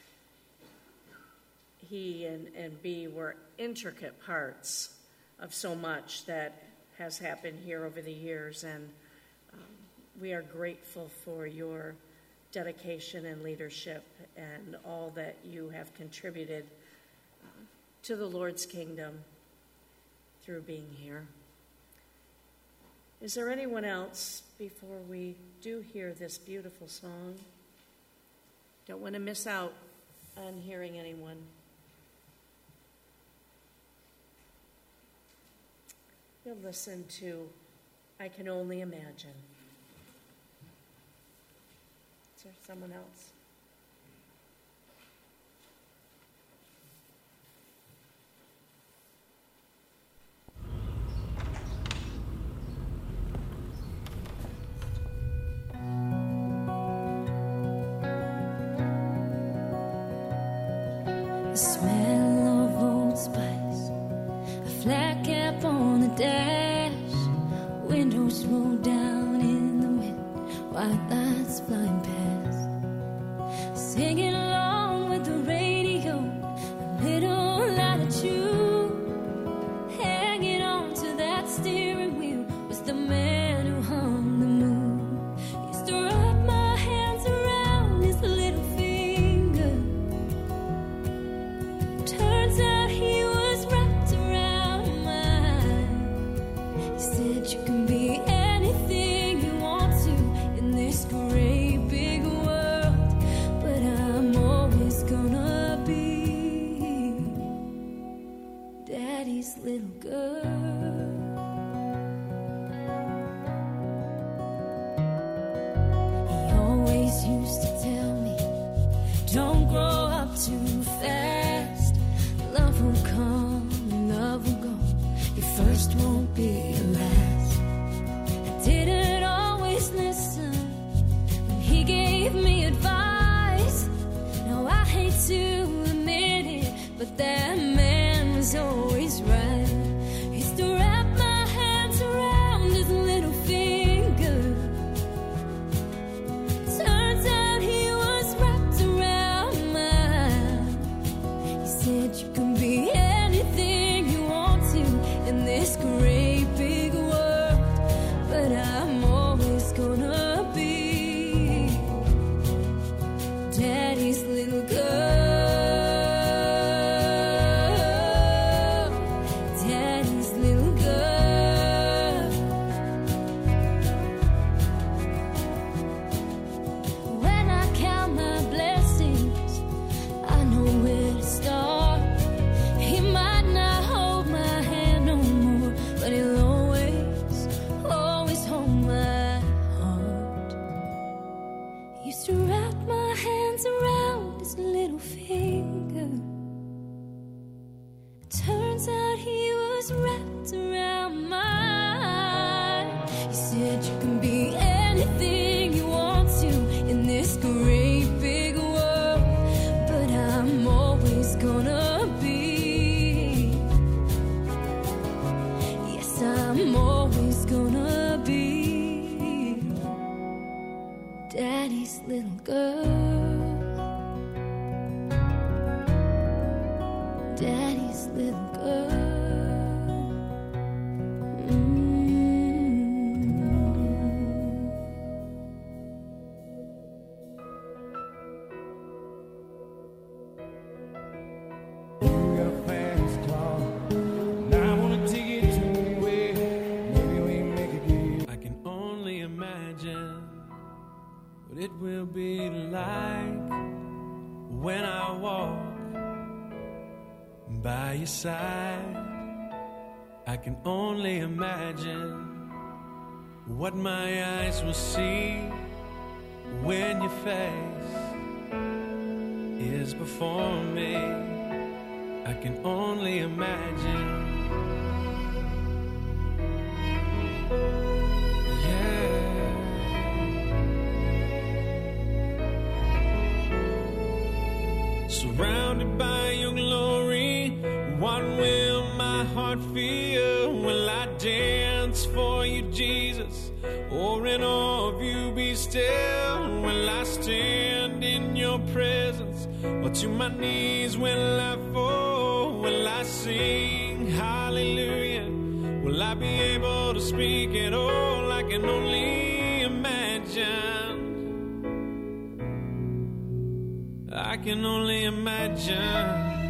He and Bea were intricate parts of so much that has happened here over the years, and we are grateful for your dedication and leadership and all that you have contributed to the Lord's kingdom through being here. Is there anyone else before we do hear this beautiful song? Don't want to miss out on hearing anyone. We'll listen to I Can Only Imagine. Is there someone else? The smell of Old Spice, a flat cap on the dash, windows roll down in the wind, white lights flying past, singing along with the radio, a little latitude, hanging on to that steering wheel was the man who hung the moon. Used to wrap my hands around his little finger. Turns out he was wrapped around mine. He said you can be anything you want to in this great big world, but I'm always gonna be Daddy's little girl. He always used to tell me, don't grow up too fast. Love will come and love will go. Your first won't be your last. I didn't always listen when he gave me advice. Now I hate to admit it, but that man was always right. He used to wrap my hands around his little finger. Turns out he was wrapped around mine. He said you can be anything you want to in this great big world, but I'm always gonna be middle finger. Turns out he was wrapped around mine. He said you can be anything you want to in this great big world, but I'm always gonna be. Yes, I'm always gonna be Daddy's little girl. Daddy's little girl. You got a fast car, and I wanna take it to where maybe we make it good. I can only imagine what it will be like when I walk by your side. I can only imagine what my eyes will see when your face is before me. I can only imagine. Yeah. Surrounded by your glory, what will my heart feel? Will I dance for you, Jesus? Or in awe of you be still? Will I stand in your presence? Or to my knees will I fall? Will I sing hallelujah? Will I be able to speak at all? I can only imagine. I can only imagine.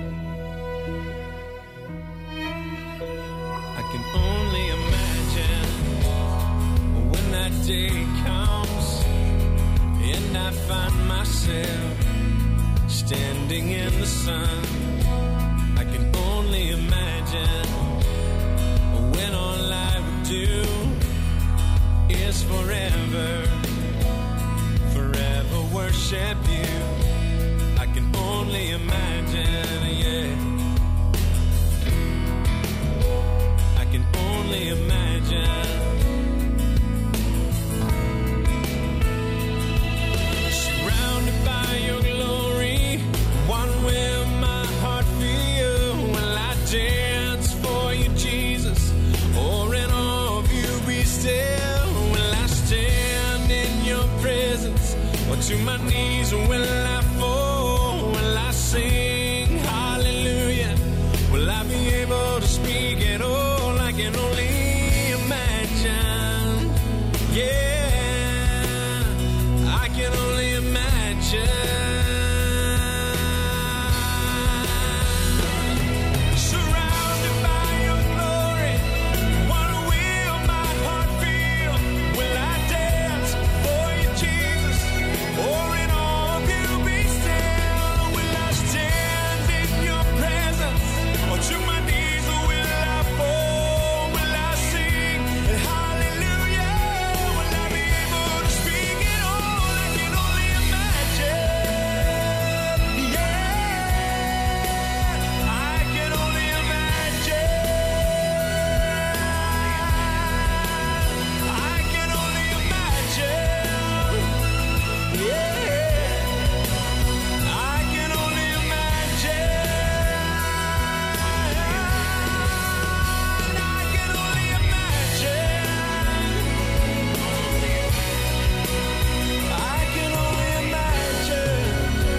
I can only imagine when that day comes and I find myself standing in the sun. I can only imagine when all I would do is forever, forever worship you. I can only imagine, yeah. I can only imagine. Surrounded by your glory, what will my heart feel? Will I dance for you, Jesus? Or in awe of you be still? Will I stand in your presence? Or to my knees will I fall? Will I sing hallelujah? Will I be able to speak at all? I can only imagine. Yeah, I can only imagine. Surrounded by your glory, what will my heart feel? Will I dance for you, Jesus? Or in awe of you be still? Will I stand in your presence? Or to my knees will I fall? Will I sing hallelujah? Will I be able to speak at all? I can only imagine. Yeah, I can only imagine. I can only imagine. Yeah, I can only imagine. I can only imagine. I can only imagine.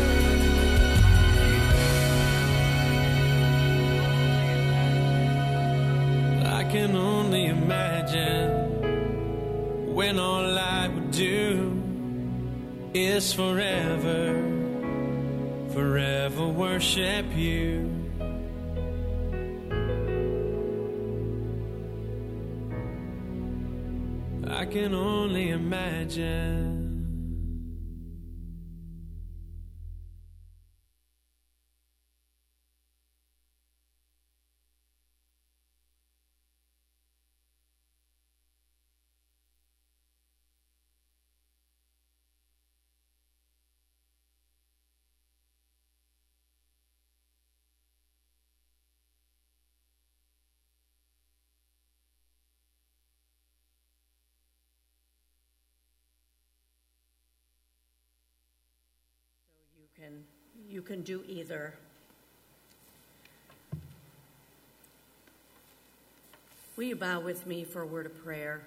I can only imagine when all I would do is forever, forever worship you. I can only imagine. You can do either. Will you bow with me for a word of prayer?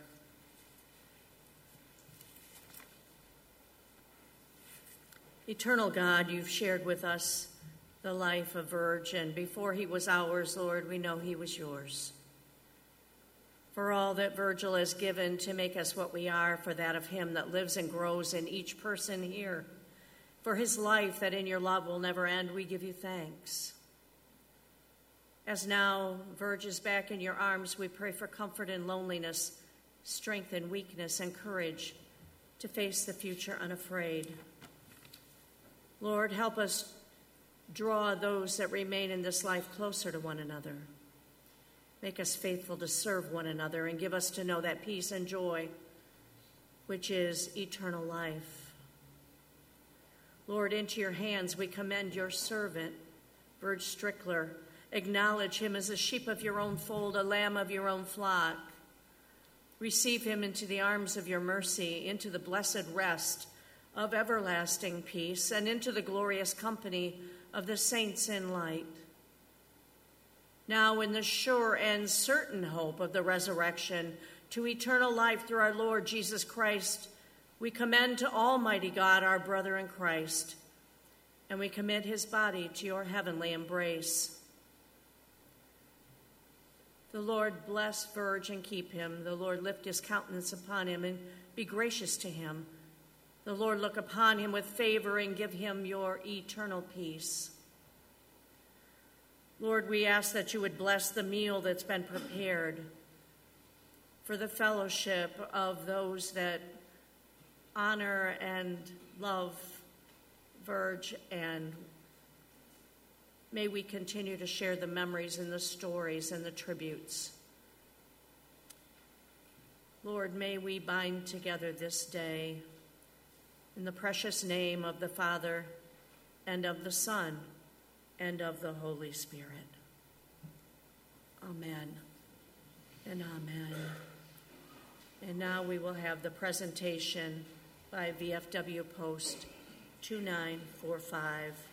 Eternal God, you've shared with us the life of Virg, and before he was ours, Lord, we know he was yours. For all that Virgil has given to make us what we are, for that of him that lives and grows in each person here, for his life that in your love will never end, we give you thanks. As now Virg is back in your arms, we pray for comfort in loneliness, strength in weakness, and courage to face the future unafraid. Lord, help us draw those that remain in this life closer to one another. Make us faithful to serve one another and give us to know that peace and joy which is eternal life. Lord, into your hands we commend your servant, Virg Strickler. Acknowledge him as a sheep of your own fold, a lamb of your own flock. Receive him into the arms of your mercy, into the blessed rest of everlasting peace, and into the glorious company of the saints in light. Now, in the sure and certain hope of the resurrection to eternal life through our Lord Jesus Christ, we commend to Almighty God our brother in Christ, and we commit his body to your heavenly embrace. The Lord bless Virg and keep him. The Lord lift his countenance upon him and be gracious to him. The Lord look upon him with favor and give him your eternal peace. Lord, we ask that you would bless the meal that's been prepared for the fellowship of those that honor and love Virg, and may we continue to share the memories and the stories and the tributes. Lord, may we bind together this day in the precious name of the Father, and of the Son, and of the Holy Spirit. Amen and amen. And now we will have the presentation by VFW Post 2945.